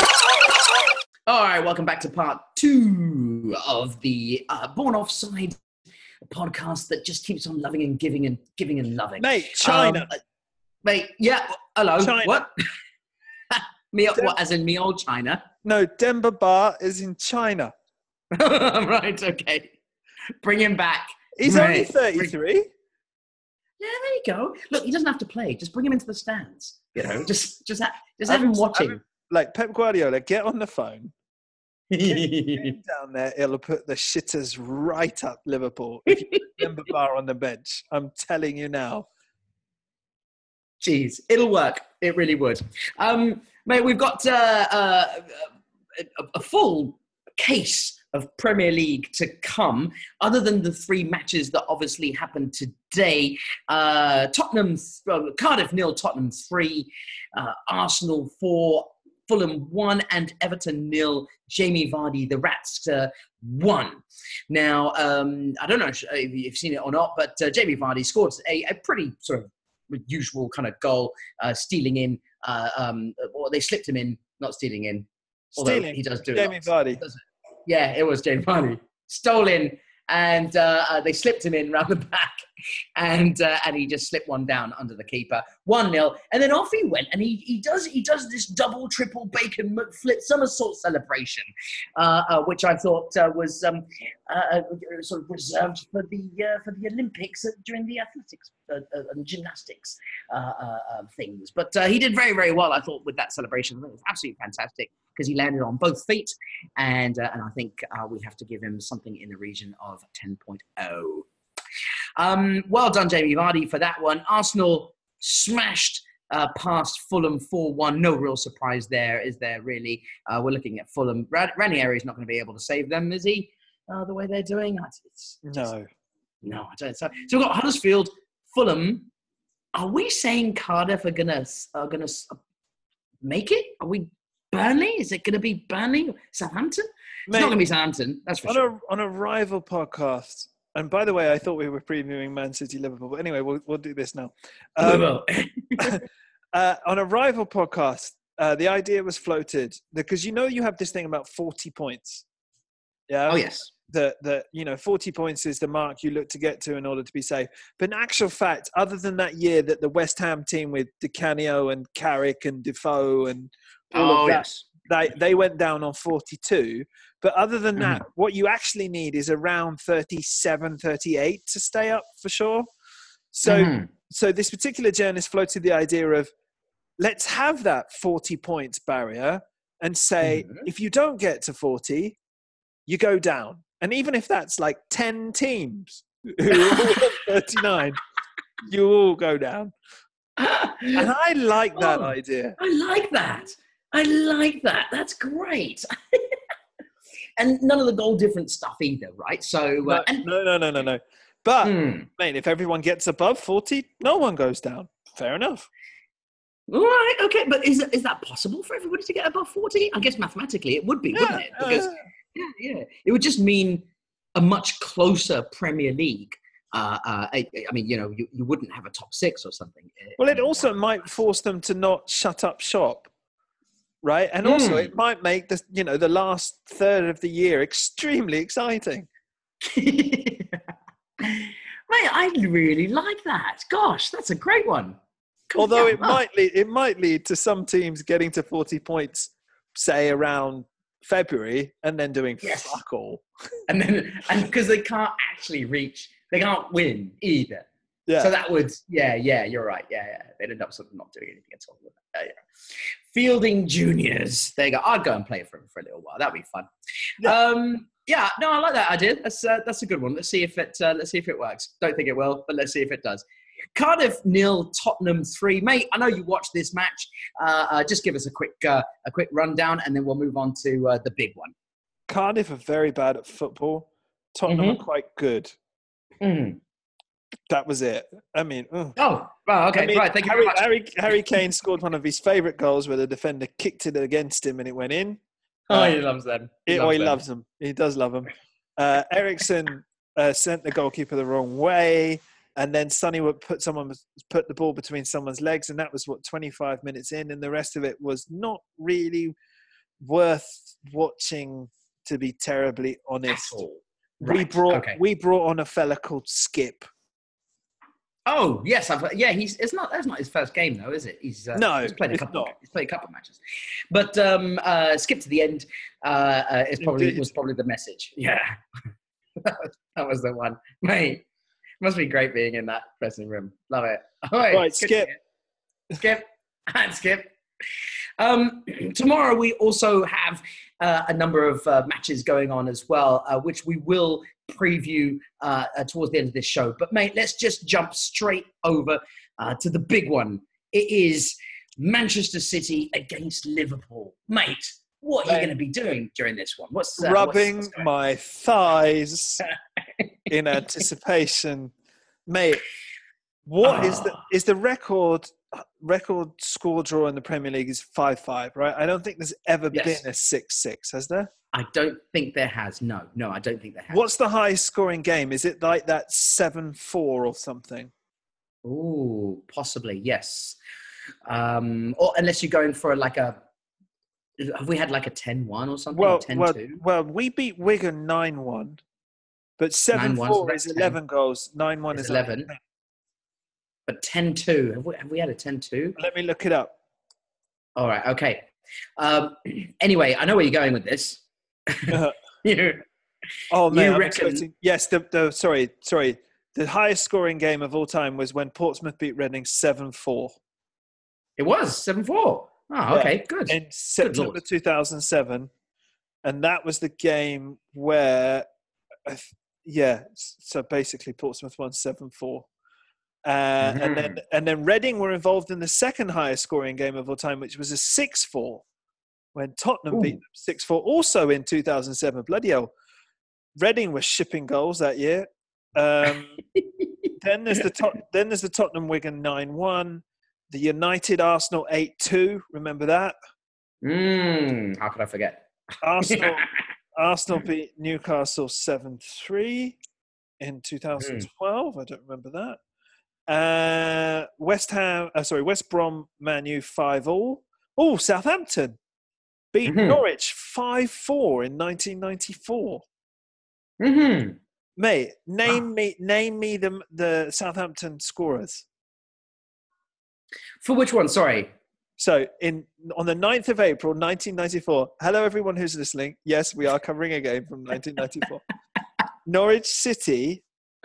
All right, welcome back to part two of the uh, Born Offside podcast that just keeps on loving and giving and giving and loving. Mate, China. Um, mate, yeah, hello. China. What? me, Dem- what, as in me old China? No, Demba Ba is in China. Right, okay. Bring him back. He's Right. only thirty-three. Yeah, there you go. Look, he doesn't have to play. Just bring him into the stands. You know, just just ha- just have I'm- him watching. I'm- Like Pep Guardiola, get on the phone. Get him down there, it'll put the shitters right up Liverpool. If you put Demba Ba on the bench, I'm telling you now. Jeez, it'll work. It really would. Um, mate, we've got uh, uh, a, a full case of Premier League to come, other than the three matches that obviously happened today. Uh, Tottenham, uh, Cardiff nil, Tottenham three, uh, Arsenal four, Fulham one, and Everton nil. Jamie Vardy, the Rats, uh, one. Now, um, I don't know if you've seen it or not, but uh, Jamie Vardy scored a, a pretty sort of usual kind of goal, uh, stealing in, uh, um, or they slipped him in, not stealing in. Although Stealing. he does do Jamie it. Vardy. Yeah, it was Jamie Vardy. Stole in, and uh, uh, they slipped him in round the back, and uh, and he just slipped one down under the keeper. one nil, and then off he went, and he he does he does this double, triple bacon flip somersault celebration, uh, uh, which I thought uh, was um, uh, sort of reserved for the uh, for the Olympics uh, during the athletics uh, uh, and gymnastics uh, uh, uh, things. But uh, he did very, very well, I thought, with that celebration. It was absolutely fantastic, because he landed on both feet, and uh, and I think uh, we have to give him something in the region of ten point oh. Um, well done, Jamie Vardy, for that one. Arsenal smashed uh, past Fulham four one. No real surprise there, is there, really? Uh, we're looking at Fulham. Ran- Ranieri is not going to be able to save them, is he? Uh, the way they're doing? It's, it's, No. no, I don't. So, so we've got Huddersfield, Fulham. Are we saying Cardiff are going to are gonna make it? Are we Burnley? Is it going to be Burnley? Southampton? It's Mate, not going to be Southampton, that's for on sure. a on a rival podcast. And by the way, I thought we were previewing Man City Liverpool, but anyway, we'll we'll do this now. Um, uh, on a rival podcast, uh, the idea was floated because you know you have this thing about forty points. Yeah. Oh yes. That that you know, forty points is the mark you look to get to in order to be safe. But in actual fact, other than that year that the West Ham team with Di Canio and Carrick and Defoe and all Oh of that, yes. they they went down on forty-two. But other than that, Mhm. what you actually need is around thirty-seven, thirty-eight to stay up for sure. So, Mhm. so this particular journalist floated the idea of, let's have that forty points barrier and say, Mhm. if you don't get to forty, you go down. And even if that's like ten teams who are all at thirty-nine, you all go down. And I like that Oh. idea. I like that. I like that. That's great. And none of the goal difference stuff either, right? So, uh, No, and, no, no, no, no, no. But, Hmm. mate, if everyone gets above forty, no one goes down. Fair enough. all right, okay, but is is that possible for everybody to get above forty? I guess mathematically it would be, wouldn't it? Because uh, yeah, yeah, it would just mean a much closer Premier League. Uh, uh, I, I mean, you know, you, you wouldn't have a top six or something. well, it also might force them to not shut up shop, right? And also, Mm. it might make the you know the last third of the year extremely exciting. Mate, I really like that. Gosh, that's a great one. Good Although yeah, it well, might lead, it might lead to some teams getting to forty points, say around February, and then doing Yes. fuck all. and then and because they can't actually reach, they can't win either. Yeah. So that would, yeah, yeah, you're right. Yeah, yeah. They'd end up sort of not doing anything at all. Yeah, yeah. Fielding Juniors. There you go. I'd go and play for him for a little while. That'd be fun. Yeah. Um, yeah, no, I like that idea. That's uh, that's a good one. Let's see if it uh, let's see if it works. Don't think it will, but let's see if it does. Cardiff nil, Tottenham three. Mate, I know you watched this match. Uh, uh, just give us a quick uh, a quick rundown, and then we'll move on to uh, the big one. Cardiff are very bad at football. Tottenham Mhm. are quite good. Mm. That was it. I mean, ugh. Oh, well, okay, I mean, right. Thank you Harry, very much. Harry, Harry Kane scored one of his favourite goals where the defender kicked it against him and it went in. Oh, Uh, he loves them. He He, oh, loves he them. loves them. He does love them. Uh, Ericsson uh, sent the goalkeeper the wrong way. And then Sonny would put someone put the ball between someone's legs, and that was what twenty-five minutes in, and the rest of it was not really worth watching. To be terribly honest, right. we brought okay. we brought on a fella called Skip. Oh yes, I've, yeah. He's it's not that's not his first game though, is it? He's uh, no, he's played a it's couple. not. He's played a couple of matches, but um, uh, Skip to the end. Uh, uh, is probably Indeed. was probably the message. Yeah, that was the one, mate. Must be great being in that dressing room. Love it. All right, Right, Skip. Skip and Skip. Um, tomorrow we also have uh, a number of uh, matches going on as well, uh, which we will preview uh, uh, towards the end of this show. But mate, let's just jump straight over uh, to the big one. It is Manchester City against Liverpool. Mate, what are you going to be doing during this one? What's uh, rubbing what's, what's my thighs in anticipation, mate? What oh. is the is the record record score draw in the Premier League is five five, right? I don't think there's ever yes. been a six six, has there? I don't think there has. No, no, I don't think there has. What's the highest scoring game? Is it like that seven four or something? Oh, possibly yes. Um, or unless you're going for like a. Have we had like a ten one or something? Well, or ten well, two? well, we beat Wigan nine one, but seven four is eleven goals. nine one is eleven. eleven. But ten two. Have we, have we had a ten two? Let me look it up. All right. Okay. Um, anyway, I know where you're going with this. Uh, you, oh, man. You I'm reckon... expecting, yes, the, the, sorry, sorry. The highest scoring game of all time was when Portsmouth beat Reading seven four. It was seven four. Oh, okay. Yeah. Good. In September Good two thousand seven. And that was the game where, uh, yeah, so basically Portsmouth won seven four. Uh, mm. and then and then Reading were involved in the second highest scoring game of all time, which was a six four, when Tottenham Ooh. beat them six four, also in two thousand seven. Bloody hell. Reading was shipping goals that year. Um, then there's the top, then there's the Tottenham Wigan nine one, the United Arsenal eight two. Remember that? Mm, how could I forget? Arsenal Arsenal beat Newcastle seven three in two thousand twelve. Mm. I don't remember that. Uh, West Ham, uh, sorry, West Brom, Man U five all. Oh, Southampton beat mm-hmm. Norwich five four in nineteen ninety-four. Mm-hmm. Mate, name wow. me, name me the the Southampton scorers. For which one? Sorry. So, in on the ninth of April, nineteen ninety-four. Hello, everyone who's listening. Yes, we are covering a game from nineteen ninety-four. Norwich City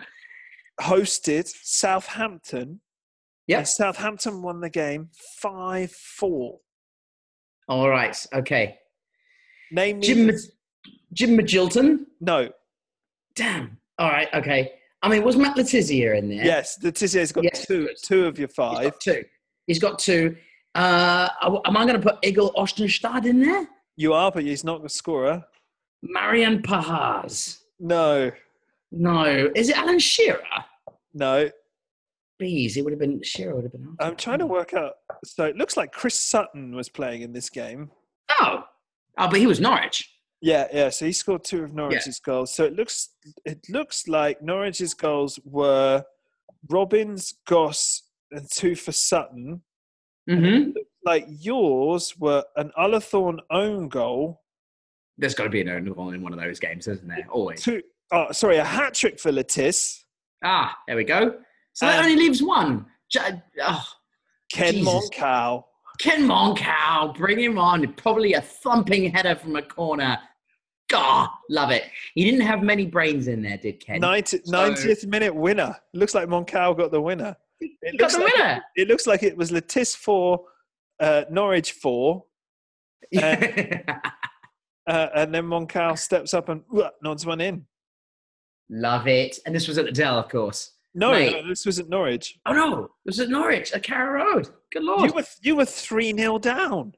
hosted Southampton. Yeah. And Southampton won the game five four. All right. Okay. Name me. Jim, Jim Magilton? No. Damn. All right. Okay. I mean, was Matt Letizia in there? Yes. Letizier's got yes, two, two of your five. He's got two. He's got two. Uh, am I going to put Egil Ostenstad in there? You are, but he's not the scorer. Marian Pahars. No. No. Is it Alan Shearer? No. Bees. It would have been Shearer. Would have been. I'm trying to work out. So it looks like Chris Sutton was playing in this game. Oh. Oh, but he was Norwich. Yeah, yeah. So he scored two of Norwich's yeah. goals. So it looks, it looks like Norwich's goals were Robbins, Goss, and two for Sutton. Mm-hmm. Like yours were an Ullathorne own goal. There's got to be an own goal in one of those games, isn't there? Always. Two, oh, sorry, a hat trick for Lettis. Ah, there we go. So that only leaves one. Oh, Ken Jesus. Moncal. Ken Moncal, bring him on. Probably a thumping header from a corner. God, love it. He didn't have many brains in there, did Ken? ninetieth, so, ninetieth minute winner. Looks like Moncal got the winner. It he got the like winner. It, it looks like it was Lettis four, uh, Norwich four. And, uh, and then Moncal steps up and uh, nods one in. Love it. And this was at the Dell, of course. No, no, this was at Norwich. Oh, no. It was at Norwich, at Carrow Road. Good Lord. You were you were three nil down.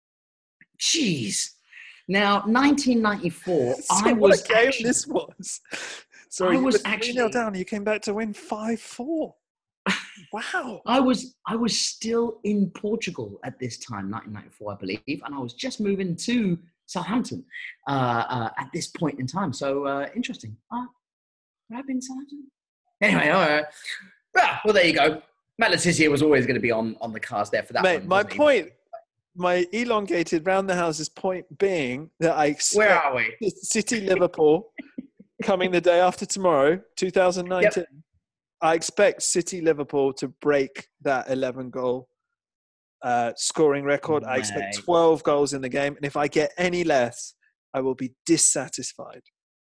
Jeez. Now, nineteen ninety-four, so I was what game actually, this was. Sorry, I you was were three actually nil down and you came back to win five four. Wow. I was I was still in Portugal at this time, nineteen ninety-four, I believe, and I was just moving to Southampton uh, uh, at this point in time. So, uh, interesting. Uh, Would I have been Southampton? Anyway, all right. Well, well, there you go. Matt Le Tissier was always going to be on, on the cast there for that Mate, one. my wasn't he? point, my elongated round the houses point being that I expect Where are we? City Liverpool coming the day after tomorrow, twenty nineteen. Yep. I expect City Liverpool to break that eleven goal uh, scoring record. I expect twelve goals in the game. And if I get any less, I will be dissatisfied.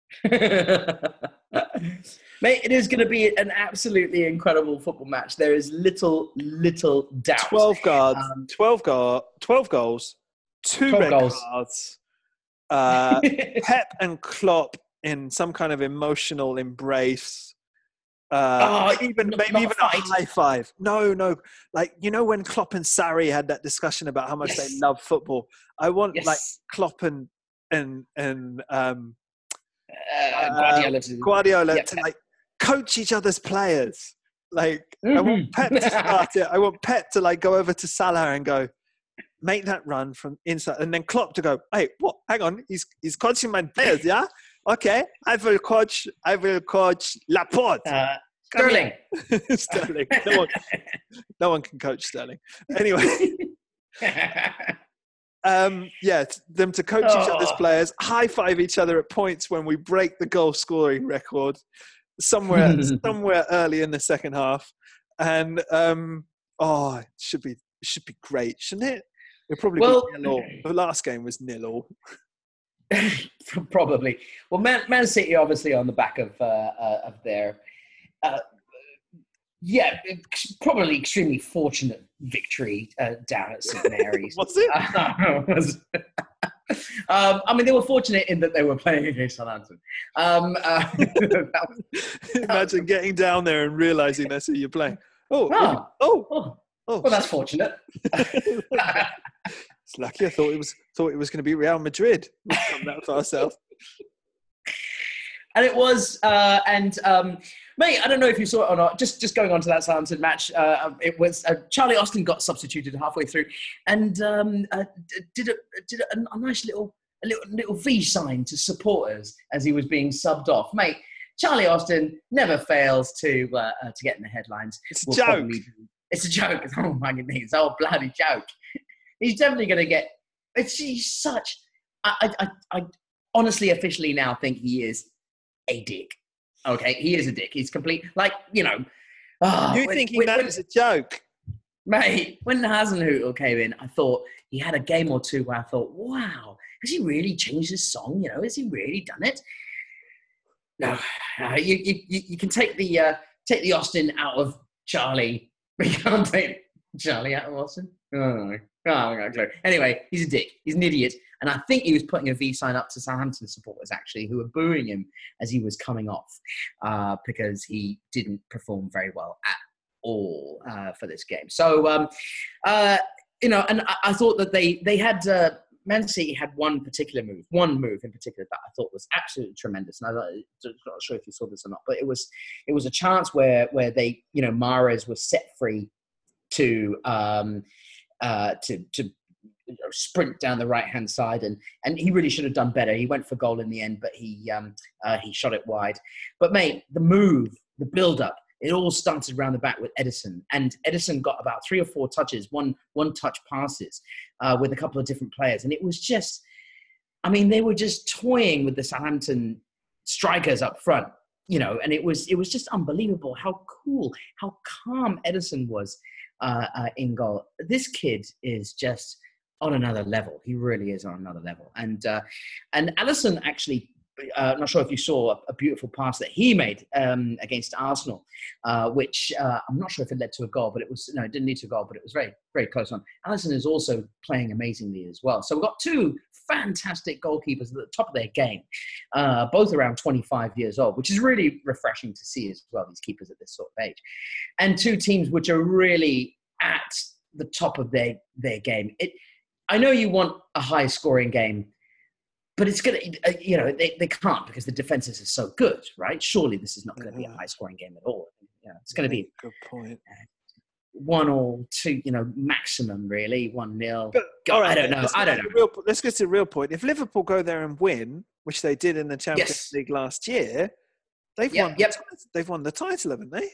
Mate, it is going to be an absolutely incredible football match. There is little, little doubt. twelve guards, um, twelve, go- twelve goals, two twelve red goals. cards. Uh, Pep and Klopp in some kind of emotional embrace. Uh, oh, even not, maybe not even a, a high five. No, no. Like, you know when Klopp and Sarri had that discussion about how much yes. they love football? I want yes. like Klopp and and and um, uh, Guardiola, to, Guardiola yep. to like coach each other's players. Like mm-hmm. I want Pep to start it. I want Pep to like go over to Salah and go, make that run from inside, and then Klopp to go, hey, what? Hang on, he's he's coaching my players, yeah. Okay, I will coach. I will coach Laporte. Uh, Sterling. Sterling. No one, no one can coach Sterling. Anyway, um, yeah, them to coach oh. each other's players, high five each other at points when we break the goal scoring record somewhere, somewhere early in the second half, and um, oh, it should be, it should be great, shouldn't it? It'll probably well, be nil all. The last game was nil all. Probably. Well, Man, Man City obviously on the back of uh, uh, of their, uh, yeah, probably extremely fortunate victory uh, down at Saint Mary's. What's it? Uh, was, um, I mean, they were fortunate in that they were playing against Southampton. Um, uh, that was, Imagine was, getting down there and realising that's who you're playing. Oh, oh, oh, oh, oh. Well, that's fortunate. It's lucky. I thought it was thought it was going to be Real Madrid. We've done that for ourselves. And it was, uh, and um, mate, I don't know if you saw it or not. Just just going on to that Southampton match, uh, it was uh, Charlie Austin got substituted halfway through, and um, uh, did a did a, a nice little a little little V sign to supporters as he was being subbed off, mate. Charlie Austin never fails to uh, uh, to get in the headlines. It's a we'll joke. Probably, it's a joke. Oh my goodness, it's all bloody joke. He's definitely going to get. It's he's such. I, I I honestly, officially now think he is a dick. Okay, he is a dick. He's complete. Like you know. Oh, you when, thinking when, that when, is a joke, mate? When Hasenhüttl came in, I thought he had a game or two where I thought, wow, has he really changed his song? You know, has he really done it? No, no you, you you can take the uh, take the Austin out of Charlie, but you can't take Charlie out of Austin. Oh, oh, anyway, he's a dick. He's an idiot. And I think he was putting a V sign up to Southampton supporters, actually, who were booing him as he was coming off uh, because he didn't perform very well at all uh, for this game. So, um, uh, you know, and I, I thought that they, they had, uh, Man City had one particular move, one move in particular that I thought was absolutely tremendous. And I'm not sure if you saw this or not, but it was, it was a chance where, where they, you know, Mahrez was set free to, um, uh, to, to, You know, sprint down the right hand side, and and he really should have done better. He went for goal in the end, but he um uh, he shot it wide. But mate, the move, the build up, it all started around the back with Ederson, and Ederson got about three or four touches, one one touch passes uh, with a couple of different players, and it was just, I mean, they were just toying with the Southampton strikers up front, you know, and it was it was just unbelievable how cool, how calm Ederson was uh, uh, in goal. This kid is just on another level. He really is on another level. And uh, and Alisson actually, uh, I'm not sure if you saw a, a beautiful pass that he made um, against Arsenal, uh, which uh, I'm not sure if it led to a goal, but it was, no, it didn't lead to a goal, but it was very, very close on. Alisson is also playing amazingly as well. So we've got two fantastic goalkeepers at the top of their game, uh, both around twenty-five years old, which is really refreshing to see as well, these keepers at this sort of age. And two teams which are really at the top of their, their game. It, I know you want a high-scoring game, but it's going to, you know, they, they can't because the defenses are so good, right? Surely this is not going to be a high-scoring game at all. You know, it's going to be good point. One or two, you know, maximum really, one nil. But, all right, I don't know. I don't know. Real, let's get to the real point. If Liverpool go there and win, which they did in the Champions yes. League last year, They've Yep, won. yep. The title. They've won the title, haven't they?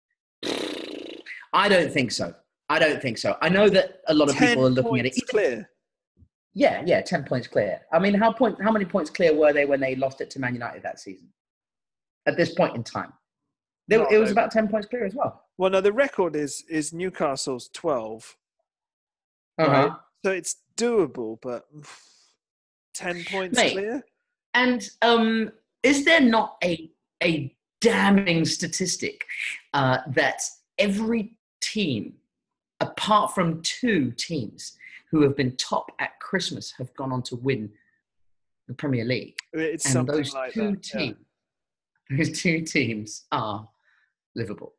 I don't think so. I don't think so. I know that a lot of Ten people are looking at it. points clear. Yeah, yeah, ten points clear. I mean, how point? How many points clear were they when they lost it to Man United that season? At this point in time, they, No, it was no. about ten points clear as well. Well, no, the record is is Newcastle's twelve. Uh-huh. Right? So it's doable, but ten points Mate. clear. And um, is there not a a damning statistic uh, that every team, apart from two teams who have been top at Christmas, have gone on to win the Premier League? It's And something those like two that. yeah. teams, those two teams are Liverpool.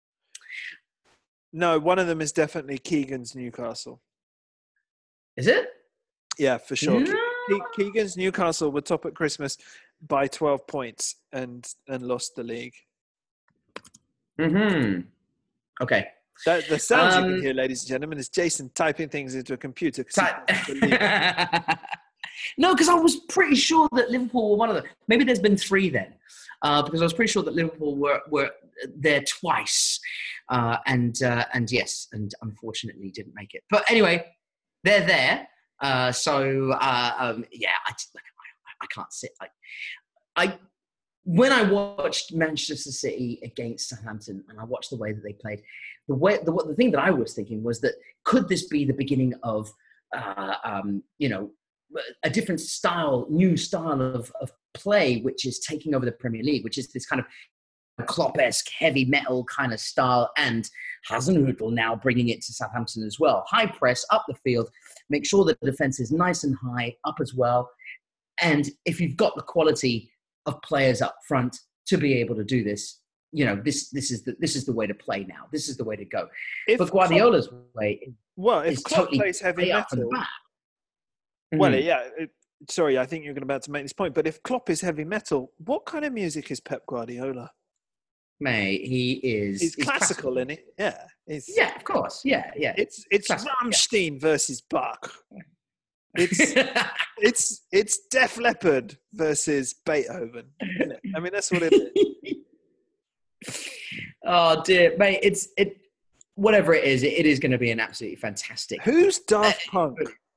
No, one of them is definitely Keegan's Newcastle. Is it? Yeah, for sure. No. Ke- Keegan's Newcastle were top at Christmas by twelve points and and lost the league. Mm-hmm. Okay. That, the sounds you Um, can hear, ladies and gentlemen, is Jason typing things into a computer. 'cause he Ty- can't believe it. No, because I was pretty sure that Liverpool were one of them. Maybe there's been three then, uh, because I was pretty sure that Liverpool were were there twice, uh, and uh, and yes, and unfortunately didn't make it. But anyway, they're there. Uh, so uh, um, yeah, I, I, I can't sit like I. When I watched Manchester City against Southampton, and I watched the way that they played, the way the, the thing that I was thinking was that could this be the beginning of uh, um, you know a different style, new style of, of play, which is taking over the Premier League, which is this kind of Klopp-esque heavy metal kind of style, and Hasenhüttl now bringing it to Southampton as well. High press up the field, make sure that the defense is nice and high up as well, and if you've got the quality of players up front to be able to do this, you know, this this is the this is the way to play now. This is the way to go. If But Guardiola's Klopp, way is well, if Klopp totally plays heavy way up and metal, back. well, Mhm. yeah. It, sorry, I think you're about to make this point. But if Klopp is heavy metal, what kind of music is Pep Guardiola? Mate, he is He's he's classical, isn't it? Yeah, it's, Yeah, of course. Yeah, yeah. It's it's Classical, yeah. Rammstein versus Bach. It's it's it's Def Leppard versus Beethoven. Isn't it? I mean, that's what it is. Oh dear, mate. It's it. Whatever it is, it, it is going to be an absolutely fantastic. Who's Daft Punk?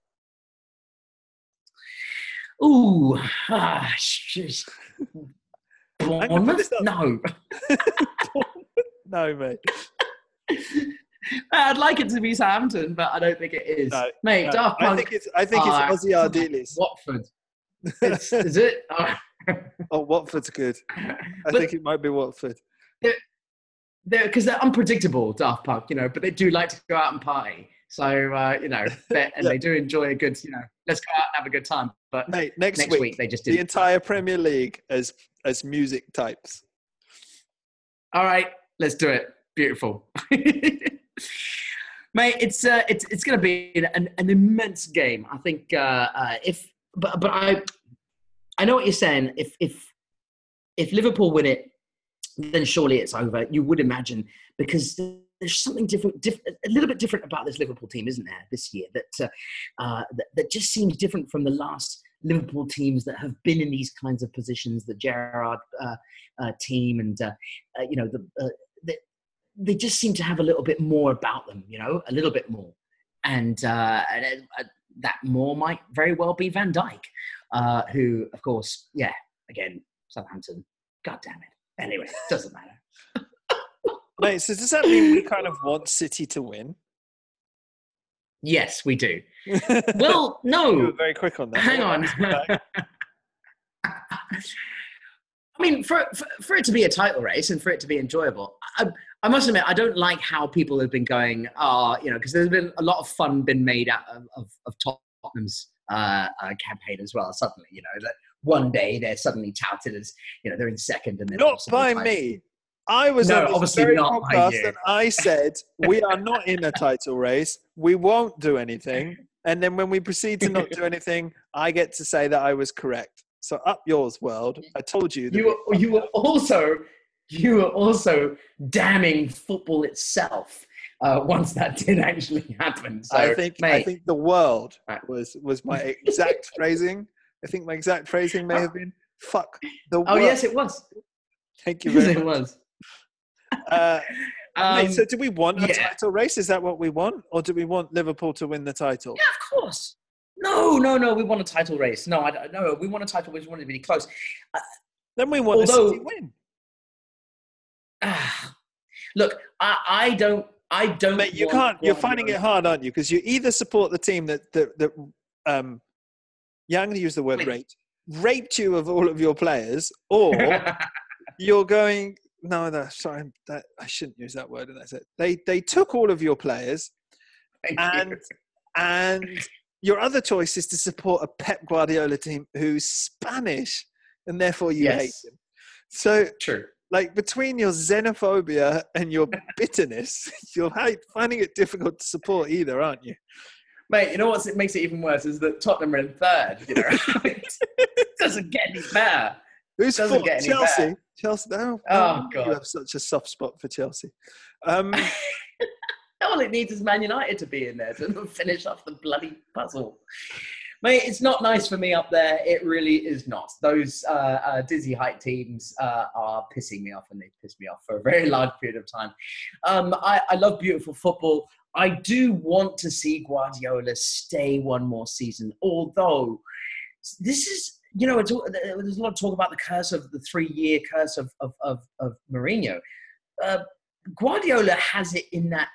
Ooh, ah, sh- I'm gonna put this Bournemouth? up. No. No, mate. I'd like it to be Southampton, but I don't think it is. No, Mate, no. Daft I Punk. think it's I think it's are- Ozzy Ardiles. Watford. It's, is it? Oh. Oh, Watford's good. I But- think it might be Watford. They're because they're unpredictable, Daft Punk, you know, but they do like to go out and party. So uh, you know, they're- and Yeah. they do enjoy a good, you know, let's go out and have a good time. But Mate, next, next week, week, they just the did. entire Premier League as as music types. All right, let's do it. Beautiful, mate. It's uh, it's it's going to be an, an immense game. I think uh, uh, if, but but I I know what you're saying. If if if Liverpool win it, then surely it's over. You would imagine, because there's something different, diff- a little bit different about this Liverpool team, isn't there, this year? That, uh, uh, that that just seems different from the last Liverpool teams that have been in these kinds of positions. The Gerrard uh, uh, team, and uh, uh, you know, the, uh, the they just seem to have a little bit more about them. You know, a little bit more, and, uh, and uh, that more might very well be Van Dijk, uh, who, of course, yeah, again, Southampton. God damn it. Anyway, doesn't matter. Mate, so does that mean we kind of want City to win? Yes, we do. Well, You no. were very quick on that. Hang on. I mean, for, for for it to be a title race and for it to be enjoyable, I, I must admit, I don't like how people have been going, oh, you know, because there's been a lot of fun been made out of, of, of Tottenham's uh, uh, campaign as well, suddenly, you know, that one day they're suddenly touted as, you know, they're in second. And they're Not possibly by tied. me. I was No, on this obviously very not by podcast you. and I said, we are not in a title race. We won't do anything. And then when we proceed to not do anything, I get to say that I was correct. So up yours, world. I told you. that You were, you were also you were also damning football itself uh, once that did actually happen. So, I think mate, I think the world Right. was was my exact phrasing. I think my exact phrasing may have been "fuck the world." oh yes, it was. Thank you very it much. was. Uh, Um, mate, so do we want a yeah. title race? Is that what we want? Or do we want Liverpool to win the title? Yeah, of course. No, no, no. We want a title race. No, I don't. No, we want a title race. We want it to be close. Uh, Then we want although, a City win. Uh, look, I, I don't. I don't. Mate, you want can't. You're finding it Guardiola- hard, aren't you? Because you either support the team that that that um, yeah, I'm going to use the word Please. raped, raped you of all of your players, or you're going. No, no, sorry, that, I shouldn't use that word. And that's it. They they took all of your players, Thank and you. and your other choice is to support a Pep Guardiola team who's Spanish, and therefore you Yes. hate him. So, True. like, between your xenophobia and your bitterness, you're ha- finding it difficult to support either, aren't you? Mate, you know what makes it even worse is that Tottenham are in third. You know, it doesn't get any better. Who's Doesn't fourth? get any Chelsea. better. Chelsea. No, no Oh, wonder God. You have such a soft spot for Chelsea. Um, All it needs is Man United to be in there to finish off the bloody puzzle. Mate, it's not nice for me up there. It really is not. Those uh, uh, dizzy height teams uh, are pissing me off, and they pissed me off for a very large period of time. Um, I, I love beautiful football. I do want to see Guardiola stay one more season, although this is, you know, it's, there's a lot of talk about the curse of the three-year curse of, of, of, of Mourinho. Uh, Guardiola has it in that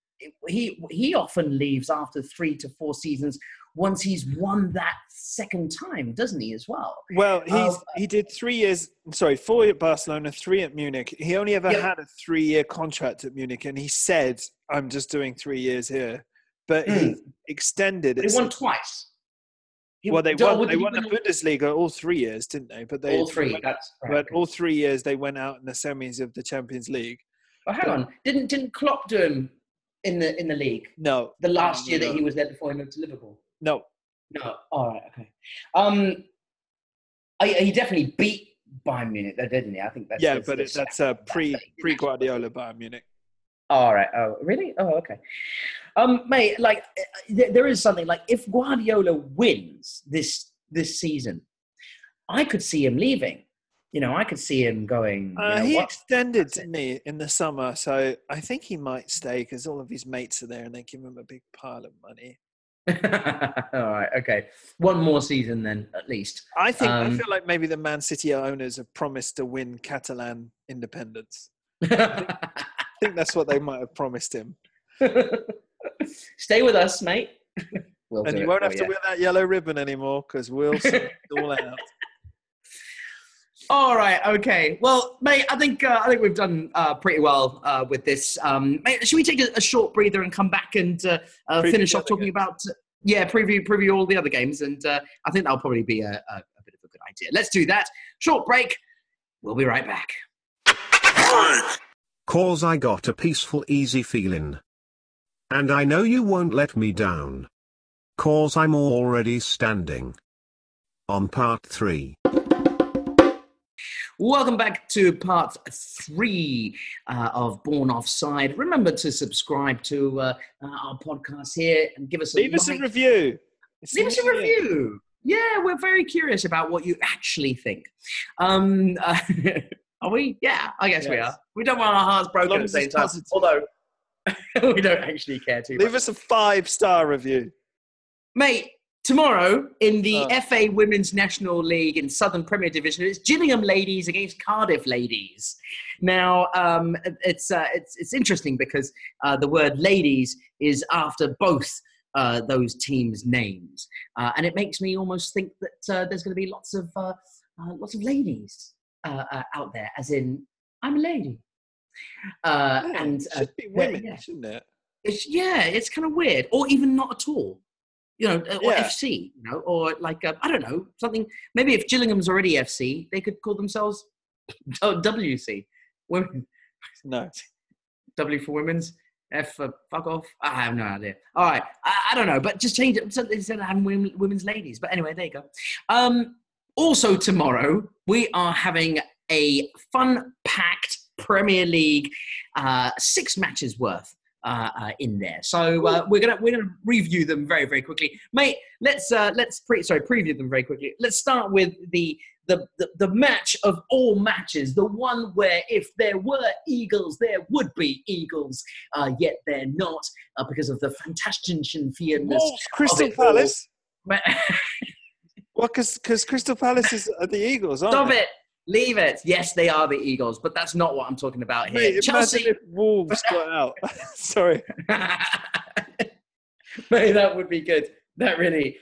he he often leaves after three to four seasons once he's won that second time, doesn't he, as well? well, he's Uh, he did three years. Sorry, four at Barcelona, three at Munich. He only ever Yep. had a three-year contract at Munich, and he said, "I'm just doing three years here." But he Mm. extended But it. he won twice. He- Well, they Joel, won. would They he won the win Bundesliga all three years, didn't they? But they all three. went- That's right. But okay. all three years they went out in the semis of the Champions League. Well, hang on. Didn't didn't Klopp do him in the in the league No, the last no, year no, that he was there before he moved to Liverpool? no. No. All right. Okay. Um, I, he definitely beat Bayern Munich, though, didn't he? I think that's Yeah, that's- but it, that's uh, pre pre Guardiola Bayern Munich. All right. Oh, really? Oh, okay. Um, mate, like th- there is something like if Guardiola wins this this season, I could see him leaving. You know, I could see him going. You Uh, know he what? extended, That's it. didn't he, in the summer? So I think he might stay because all of his mates are there and they give him a big pile of money. All right. Okay. One more season, then at least. I think I Um, feel like maybe the Man City owners have promised to win Catalan independence. I think that's what they might have promised him. Stay with us, mate. We'll And do you it won't for have to you. wear that yellow ribbon anymore because we'll sort it all out. All right, okay. Well, mate, I think uh, I think we've done uh, pretty well uh, with this. Um, mate, should we take a, a short breather and come back and uh, uh, Preview finish the off other talking games. about uh, yeah, preview preview all the other games, and uh, I think that'll probably be a, a, a bit of a good idea. Let's do that. Short break. We'll be right back. Cause I got a peaceful easy feeling. And I know you won't let me down. Cause I'm already standing. On part three. Welcome back to part three uh, of Born Offside. Remember to subscribe to uh, uh, our podcast here and give us a Leave us a like. review. It's Leave us a new year. review. Yeah, we're very curious about what you actually think. Um, uh, are we? Yeah, I guess we Yes. are. We don't want our hearts broken long at as the same it's time, positive. although we don't actually care too Leave much. us a five-star review. Mate, tomorrow in the Oh. F A Women's National League in Southern Premier Division, it's Gillingham ladies against Cardiff ladies. Now, um, it's, uh, it's it's interesting because uh, the word ladies is after both uh, those teams' names, uh, and it makes me almost think that uh, there's going to be lots of uh, uh, lots of ladies uh, uh, out there, as in I'm a lady. Uh, Yeah, and it uh, should be women, yeah. shouldn't it? it's, yeah, it's kind of weird, or even not at all. You know, or Yeah. F C, you know, or like, uh, I don't know, something, maybe if Gillingham's already F C, they could call themselves oh, W C. Women. No. W for women's, F for fuck off. I have no idea. All right, I, I don't know, but just change it. So instead of having women, women's ladies. But anyway, there you go. Um, also tomorrow, we are having a fun-packed Premier League, uh, six matches worth uh, uh, in there. So uh, we're gonna we're gonna review them very very quickly, mate. Let's uh, let's pre- sorry preview them very quickly. Let's start with the. The, the, the match of all matches, the one where if there were Eagles, there would be Eagles, uh, yet they're not uh, because of the Fantastischen Vierness. Wolves, Crystal Palace. Well, because Crystal Palace is are the Eagles, aren't Stop they? it. Leave it. Yes, they are the Eagles, but that's not what I'm talking about here. Mate, Chelsea. imagine if Wolves got out. Sorry. Mate, that would be good. That really...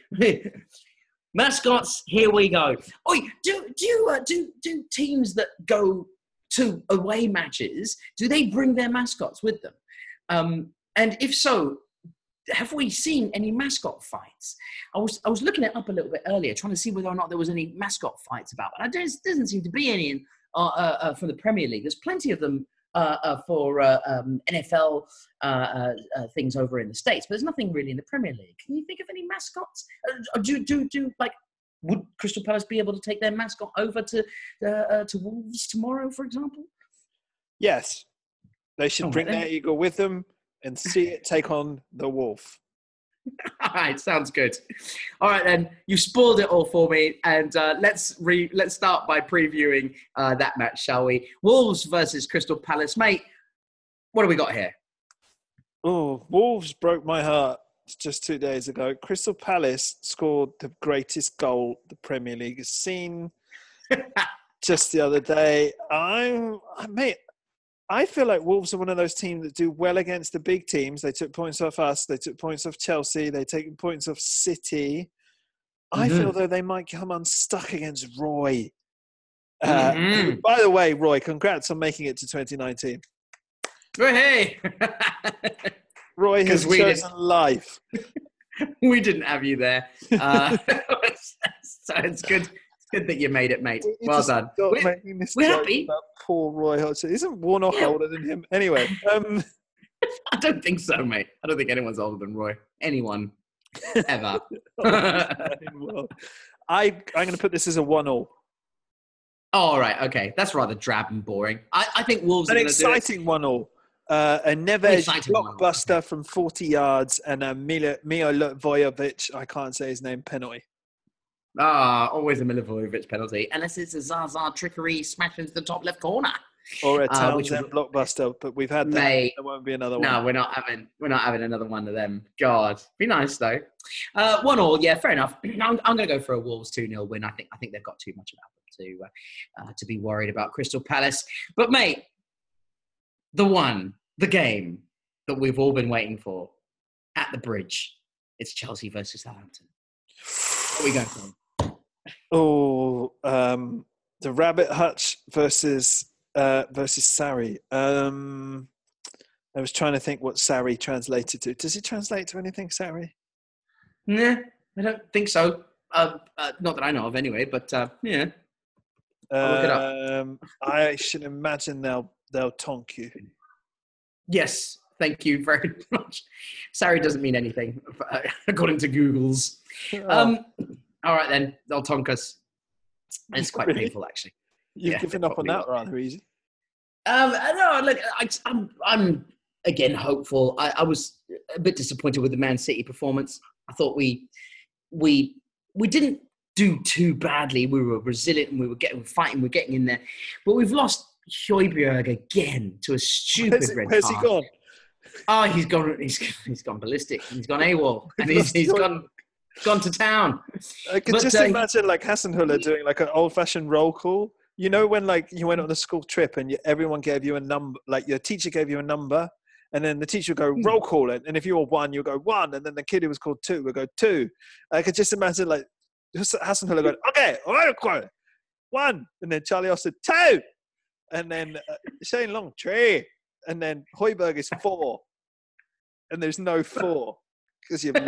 Mascots, here we go. Oi, do do uh, do do teams that go to away matches, do they bring their mascots with them? Um, and if so, have we seen any mascot fights? I was I was looking it up a little bit earlier, trying to see whether or not there was any mascot fights about, but there doesn't seem to be any in, uh, uh, uh, from the Premier League. There's plenty of them uh, uh, for uh, um, N F L uh, uh, uh, things over in the States, but there's nothing really in the Premier League. Can you think of any mascots? Uh, do do do like? Would Crystal Palace be able to take their mascot over to uh, uh, to Wolves tomorrow, for example? Yes, they should All bring right, then. their eagle with them and see it take on the wolf. All right, sounds good. All right, then you spoiled it all for me, and uh, let's re- let's start by previewing uh, that match, shall we? Wolves versus Crystal Palace, mate. What do we got here? Oh, Wolves broke my heart just two days ago. Crystal Palace scored the greatest goal the Premier League has seen just the other day. I'm, I mate, I feel like Wolves are one of those teams that do well against the big teams. They took points off us. They took points off Chelsea. They take points off City. I Mm-hmm. feel though they might come unstuck against Roy. Uh, Mm-hmm. By the way, Roy, congrats on making it to twenty nineteen. Oh, hey! Roy has 'Cause we chosen life. We didn't have you there. Uh, so it's good. It's good that you made it, mate. You Well just done. stop We're, making this we're joke happy. about poor Roy Hodgson. Isn't Warnock Yeah. older than him? Anyway, um, I don't think so, mate. I don't think anyone's older than Roy. Anyone. Ever. well, I, I'm going to put this as a one-all. All right, okay. That's rather drab and boring. I, I think Wolves An are going to do it. exciting one-all. Uh, a Neves exciting one-all. blockbuster from forty yards and a Milo, Milo Vojovic, I can't say his name, penalty. Ah, always a Milivojevic penalty. Unless it's a Zaza trickery smash into the top left corner. Or a Uh, which Townsend would- blockbuster, but we've had that. Mate. There won't be another one. No, we're not having we're not having another one of them. God, be nice though. Uh, one all, yeah, fair enough. I'm, I'm going to go for a Wolves two nil win. I think I think they've got too much about them to uh, uh, to be worried about Crystal Palace. But mate, the one, the game that we've all been waiting for at the Bridge. It's Chelsea versus Southampton. What are we going for? Oh, um, the Rabbit Hutch versus uh, versus Sarri. Um, I was trying to think what Sarri translated to. Does it translate to anything, Sarri? Nah, I don't think so. Uh, uh, not that I know of, anyway. But uh, yeah, I'll look it up. Um, I should imagine they'll they'll tonk you. Yes, thank you very much. Sorry doesn't mean anything, uh, according to Google's. Um, all right, then. They'll tonk us. It's quite Really? painful, actually. You've Yeah, given up on probably that will. rather easy. Um, I know, look, I, I'm, I'm, again, hopeful. I, I was a bit disappointed with the Man City performance. I thought we we we didn't do too badly. We were resilient and we were getting, fighting, we were getting in there. But we've lost Højbjerg again to a stupid Where's, red where's he card. gone? Oh, he's gone. He's he's gone ballistic. He's gone AWOL, and he's he's gone gone to town. I could But, just uh, imagine like Hassenhuller doing like an old-fashioned roll call. You know when like you went on a school trip and you, everyone gave you a number, like your teacher gave you a number, and then the teacher would go roll call it, and if you were one, you go one, and then the kid who was called two would go two. I could just imagine like Hassenhuller going, okay, all right, okay, one, and then Charlie Austin two, and then uh, Shane Long three, and then Højbjerg is four, and there's no four because you've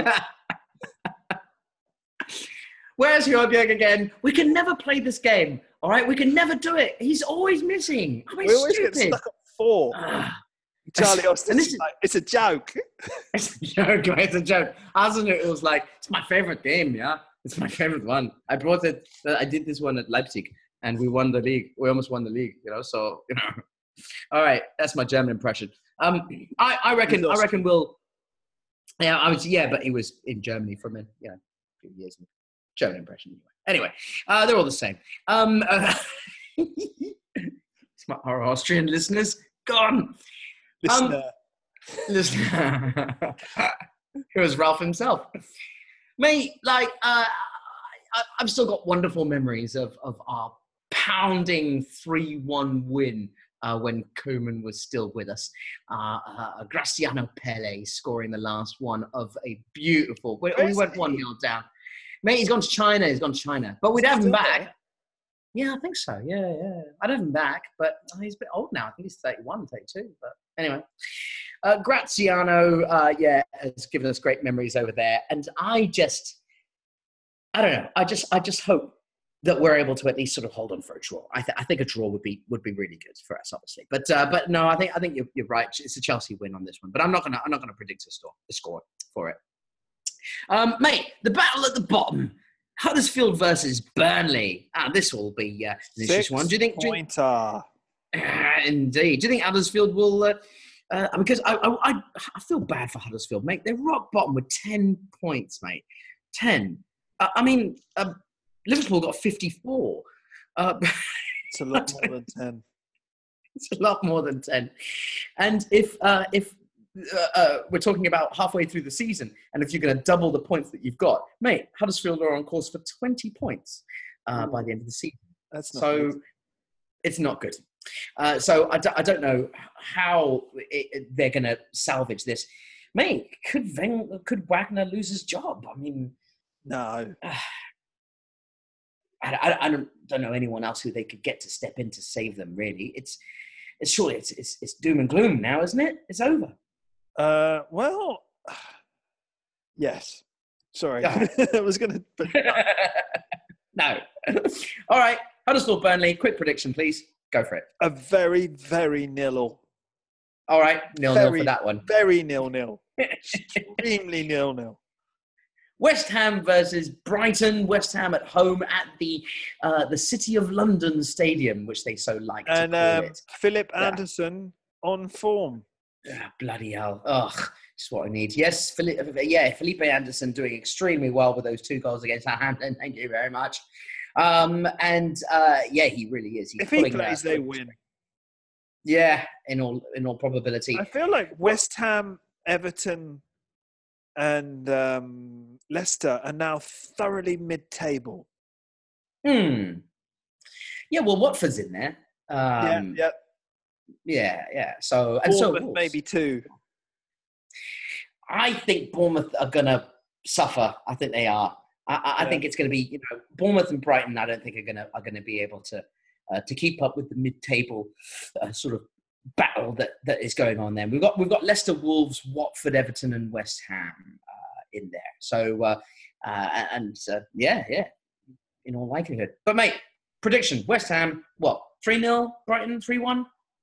Where's Højbjerg again? We can never play this game. All right, we can never do it. He's always missing. Oh, we he's always get stupid. stuck at four. Ah. Charlie And Austin's this is- like, it's a joke. It's a joke, mate. It's a joke. Hasn't it? It was like, it's my favorite game, yeah? It's my favorite one. I brought it, I did this one at Leipzig, and we won the league. We almost won the league, you know? So, you know. All right, that's my German impression. Um, I, I reckon. I He's reckon we'll. Yeah, I was. Yeah, but he was in Germany from a you know a few years. German impression. Anyway, uh, they're all the same. Um, uh, our Austrian listeners gone. Listener. Um, listener. It was Ralph himself. Mate, like, uh, I, I've still got wonderful memories of, of our pounding three one win uh, when Koeman was still with us. Uh, uh, Graciano Pele scoring the last one of a beautiful... We, we went one nil down. Mate, he's gone to China. He's gone to China. But we'd have him back. There? Yeah, I think so. Yeah, yeah. I'd have him back, but he's a bit old now. I think he's thirty-one, thirty-two. But anyway, uh, Graziano, uh, yeah, has given us great memories over there. And I just, I don't know. I just, I just hope that we're able to at least sort of hold on for a draw. I, th- I think a draw would be would be really good for us, obviously. But uh, but no, I think I think you're, you're right. It's a Chelsea win on this one. But I'm not gonna I'm not gonna predict a score the score for it. Um, mate, the battle at the bottom. Huddersfield versus Burnley. Ah, this will be uh, an interesting one. Do you think? Do you, Pointer. uh, indeed. Do you think Huddersfield will? Uh, uh, because I, I I feel bad for Huddersfield, mate. They're rock bottom with ten points, mate. Ten. Uh, I mean, uh, Liverpool got fifty-four. Uh, It's a lot more than ten. It's a lot more than ten. And if uh, if uh, uh, we're talking about halfway through the season, and if you're going to double the points that you've got, mate, Huddersfield are on course for twenty points uh, by the end of the season. That's not so good. It's not good. Uh, so I, d- I don't know how it, it, they're going to salvage this. Mate, could Veng, could Wagner lose his job? I mean, No. uh, I, I, I don't, don't know anyone else who they could get to step in to save them. Really, it's it's surely it's it's, it's doom and gloom now, isn't it? It's over. Uh, well, yes. Sorry. Yeah. I was going to... No. All right. Huddersfield Burnley. Quick prediction, please. Go for it. A very, very nil. All right. Nil nil for that one. Very nil-nil. Extremely nil-nil. West Ham versus Brighton. West Ham at home at the uh, the City of London Stadium, which they so like to And call um, it. Philip Yeah. Anderson on form. Ah, bloody hell. Ugh, that's what I need. Yes, Philippe, yeah, Felipe Anderson doing extremely well with those two goals against Southampton. Thank you very much. Um, and uh, yeah, he really is. He's If he pulling plays, that- they win. Yeah, in all in all probability. I feel like West Ham, Everton, and um, Leicester are now thoroughly mid-table. Hmm. Yeah, well, Watford's in there. yeah, Um, yeah. yeah, yeah. So and so Bournemouth maybe two. I think Bournemouth are going to suffer. I think they are. I, I Yeah. think it's going to be, you know, Bournemouth and Brighton. I don't think are going to are going to be able to uh, to keep up with the mid-table uh, sort of battle that, that is going on there. We've got we've got Leicester, Wolves, Watford, Everton, and West Ham uh, in there. So uh, uh, and uh, yeah, yeah, in all likelihood. But mate, prediction: West Ham, what three nil? Brighton three one.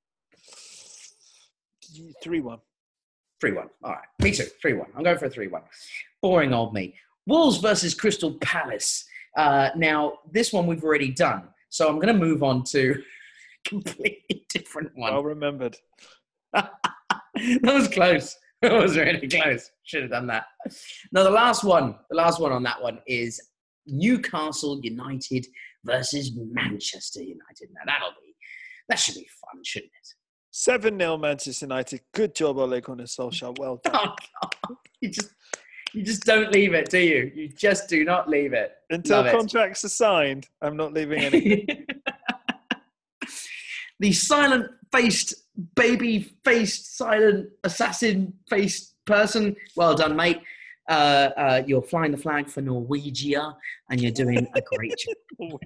three one. three one. All right. Me too. three one. I'm going for a three one. Boring old me. Wolves versus Crystal Palace. Uh, now, this one we've already done. So I'm going to move on to a completely different one. Well remembered. That was close. That was really close. Should have done that. Now, the last one, the last one on that one is Newcastle United versus Manchester United. Now, that'll be, that should be fun, shouldn't it? seven nil Manchester United. Good job, Ole Gunnar Solskjaer. Well done. Oh, God. You just, you just don't leave it, do you? You just do not leave it. Until Love it. contracts are signed, I'm not leaving anything. The silent-faced, baby-faced, silent, assassin-faced person. Well done, mate. Uh, uh, you're flying the flag for Norwegia, and you're doing a great job.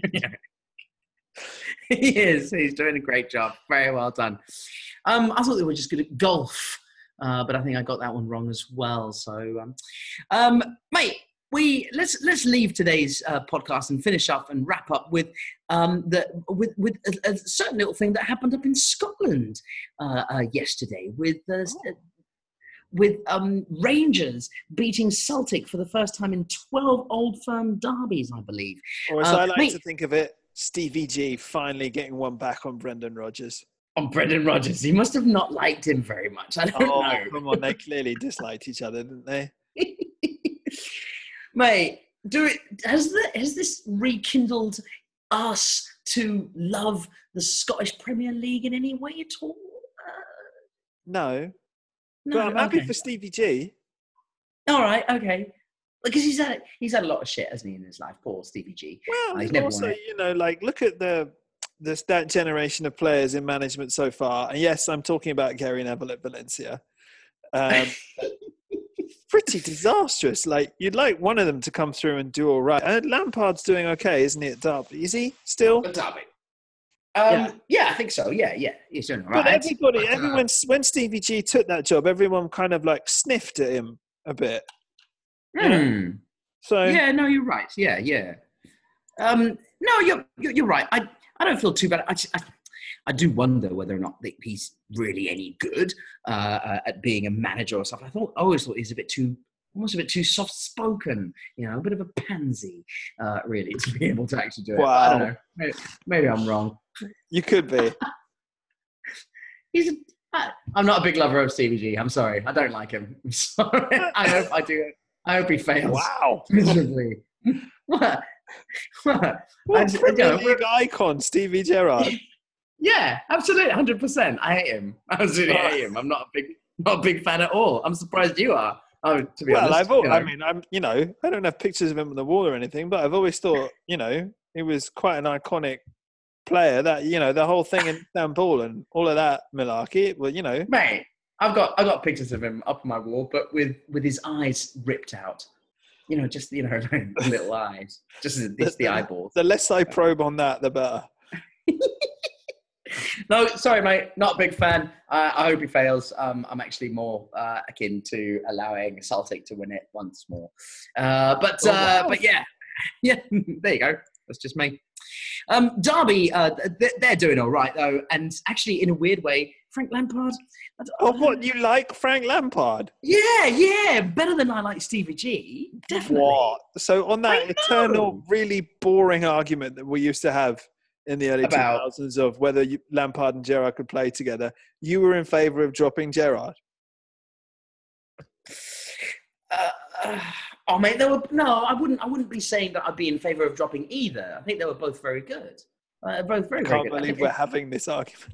He is. He's doing a great job. Very well done. Um, I thought they were just good at golf, uh, but I think I got that one wrong as well. So, um, um, mate, we let's let's leave today's uh, podcast and finish up and wrap up with um, the with with a, a certain little thing that happened up in Scotland uh, uh, yesterday with uh, Oh. with um, Rangers beating Celtic for the first time in twelve Old Firm derbies, I believe. Or as Uh, I like mate- to think of it, Stevie G finally getting one back on Brendan Rodgers. on Brendan Rodgers. He must have not liked him very much. I don't Oh, know. come on. They clearly disliked each other, didn't they? Mate, do it. Has the, has this rekindled us to love the Scottish Premier League in any way at all? Uh, No. no, But I'm happy okay. for Stevie G. All right, okay. Because he's had he's had a lot of shit, hasn't he, in his life? Poor Stevie G. Well, Uh, he's never also, won it. you know, like, look at the this that generation of players in management so far. And yes, I'm talking about Gary Neville at Valencia. Um, pretty disastrous. Like, you'd like one of them to come through and do all right. And Lampard's doing okay, isn't he, at Derby? Is he still? But Derby. Um, Yeah. yeah. I think so. Yeah, yeah. He's doing all right. But everybody, But, uh, everyone, when Stevie G took that job, everyone kind of like sniffed at him a bit. hmm. So Yeah, no, you're right. Yeah, yeah. Um, no, you're, you're you're right. I I don't feel too bad. I, I, I do wonder whether or not that he's really any good uh, uh, at being a manager or something. I thought I always thought he's a bit too, almost a bit too soft spoken. You know, a bit of a pansy, uh, really, to be able to actually do it. But I don't Wow. know. Maybe, maybe I'm wrong. you could be. He's. A, I, I'm not a big lover of Stevie G. I'm sorry. I don't like him. I'm sorry. I hope I do. I hope he fails Wow. miserably. What? What? I What just- Premier you know, League icon, Stevie Gerrard. Yeah, absolutely, one hundred percent. I hate him. I absolutely hate him. I'm not a big, not a big fan at all. I'm surprised you are. Oh, to be Well, honest, I've, al- you know. I mean, I'm, you know, I don't have pictures of him on the wall or anything, but I've always thought, you know, he was quite an iconic player. That, you know, the whole thing in Istanbul and all of that malarkey. Well, you know, mate, I've got I've got pictures of him up on my wall, but with with his eyes ripped out. You know, just you know, little eyes, just it's the, the eyeballs. the less I probe on that, the better. No, sorry, mate. Not a big fan. Uh, I hope he fails. Um, I'm actually more uh, akin to allowing Celtic to win it once more. Uh, but Oh, uh, wow. but yeah, yeah. There you go. That's just me. Um, Derby, uh, th- they're doing all right though, and actually, in a weird way, Frank Lampard. I d- Oh, what, you like Frank Lampard? Yeah, yeah, better than I like Stevie G. Definitely. What? So on I that know. eternal, really boring argument that we used to have in the early About- two thousands of whether you, Lampard and Gerrard could play together, you were in favour of dropping Gerrard. Uh, uh, oh mate, they were no. I wouldn't. I wouldn't be saying that I'd be in favour of dropping either. I think they were both very good. Uh, both very, I very can't good. I believe think we're it- having this argument.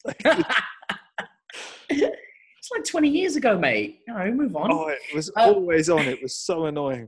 It's like twenty years ago, mate. No, move on. Oh, it was Uh, always on. It was so annoying.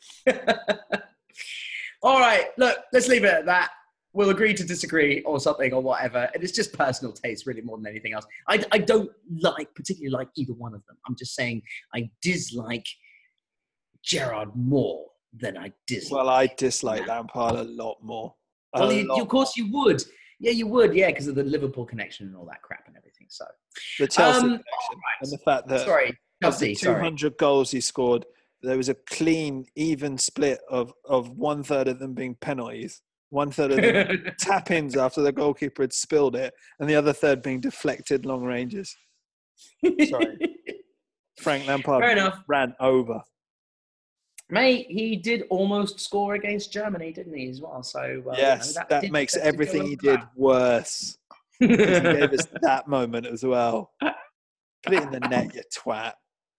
All right, look, let's leave it at that. We'll agree to disagree or something or whatever. And it's just personal taste, really, more than anything else. I, I don't like, particularly like either one of them. I'm just saying I dislike Gerrard more than I dislike. Well, I dislike Lampard. Lampard a lot more. A Well, you, lot you, of course you would. Yeah, you would. Yeah, because of the Liverpool connection and all that crap and everything. So, the Chelsea Um, connection and the fact that sorry, of Chelsea. the Sorry. two hundred goals he scored, there was a clean, even split of, of one third of them being penalties, one third of them tap-ins after the goalkeeper had spilled it, and the other third being deflected long ranges. Sorry. Frank Lampard Fair enough. ran over. Mate, he did almost score against Germany, didn't he, as well? So uh, Yes, you know, that, did makes get to everything go he over did worse. He that. gave us that moment as well. Put it in the net, you twat.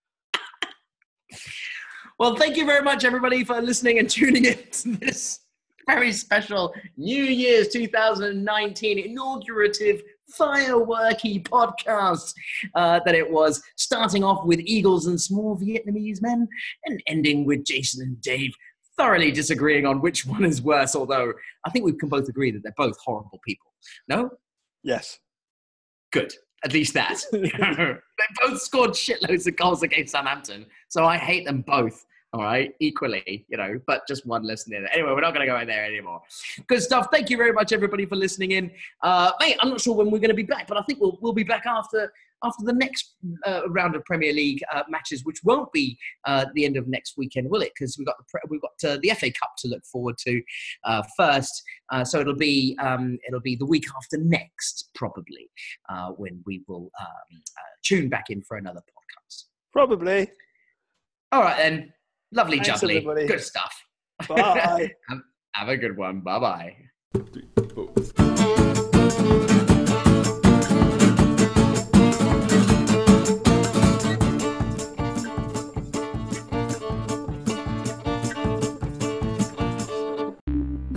Well, thank you very much, everybody, for listening and tuning in to this very special New Year's two thousand nineteen inaugurative fireworky podcast uh, that it was, starting off with Eagles and small Vietnamese men and ending with Jason and Dave thoroughly disagreeing on which one is worse, although I think we can both agree that they're both horrible people. No? Yes. Good. At least that. They both scored shitloads of goals against Southampton, so I hate them both. All right, equally, you know, but just one less than the other. Anyway, we're not going to go in there anymore. Good stuff. Thank you very much, everybody, for listening in. Uh, mate, I'm not sure when we're going to be back, but I think we'll we'll be back after after the next uh, round of Premier League uh, matches, which won't be uh, the end of next weekend, will it? Because we've got the pre- we've got uh, the F A Cup to look forward to uh, first. Uh, so it'll be um, it'll be the week after next, probably, uh, when we will um, uh, tune back in for another podcast. Probably. All right, then. Lovely Thanks, jubbly. everybody. Good stuff. Bye. have, have a good one. Bye-bye. Both.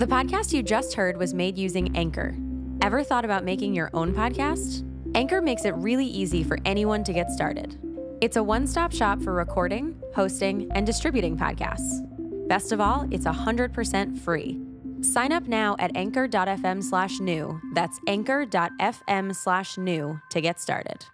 The podcast you just heard was made using Anchor. Ever thought about making your own podcast? Anchor makes it really easy for anyone to get started. It's a one-stop shop for recording, hosting, and distributing podcasts. Best of all, it's one hundred percent free. Sign up now at anchor.fm slash new. That's anchor.fm slash new to get started.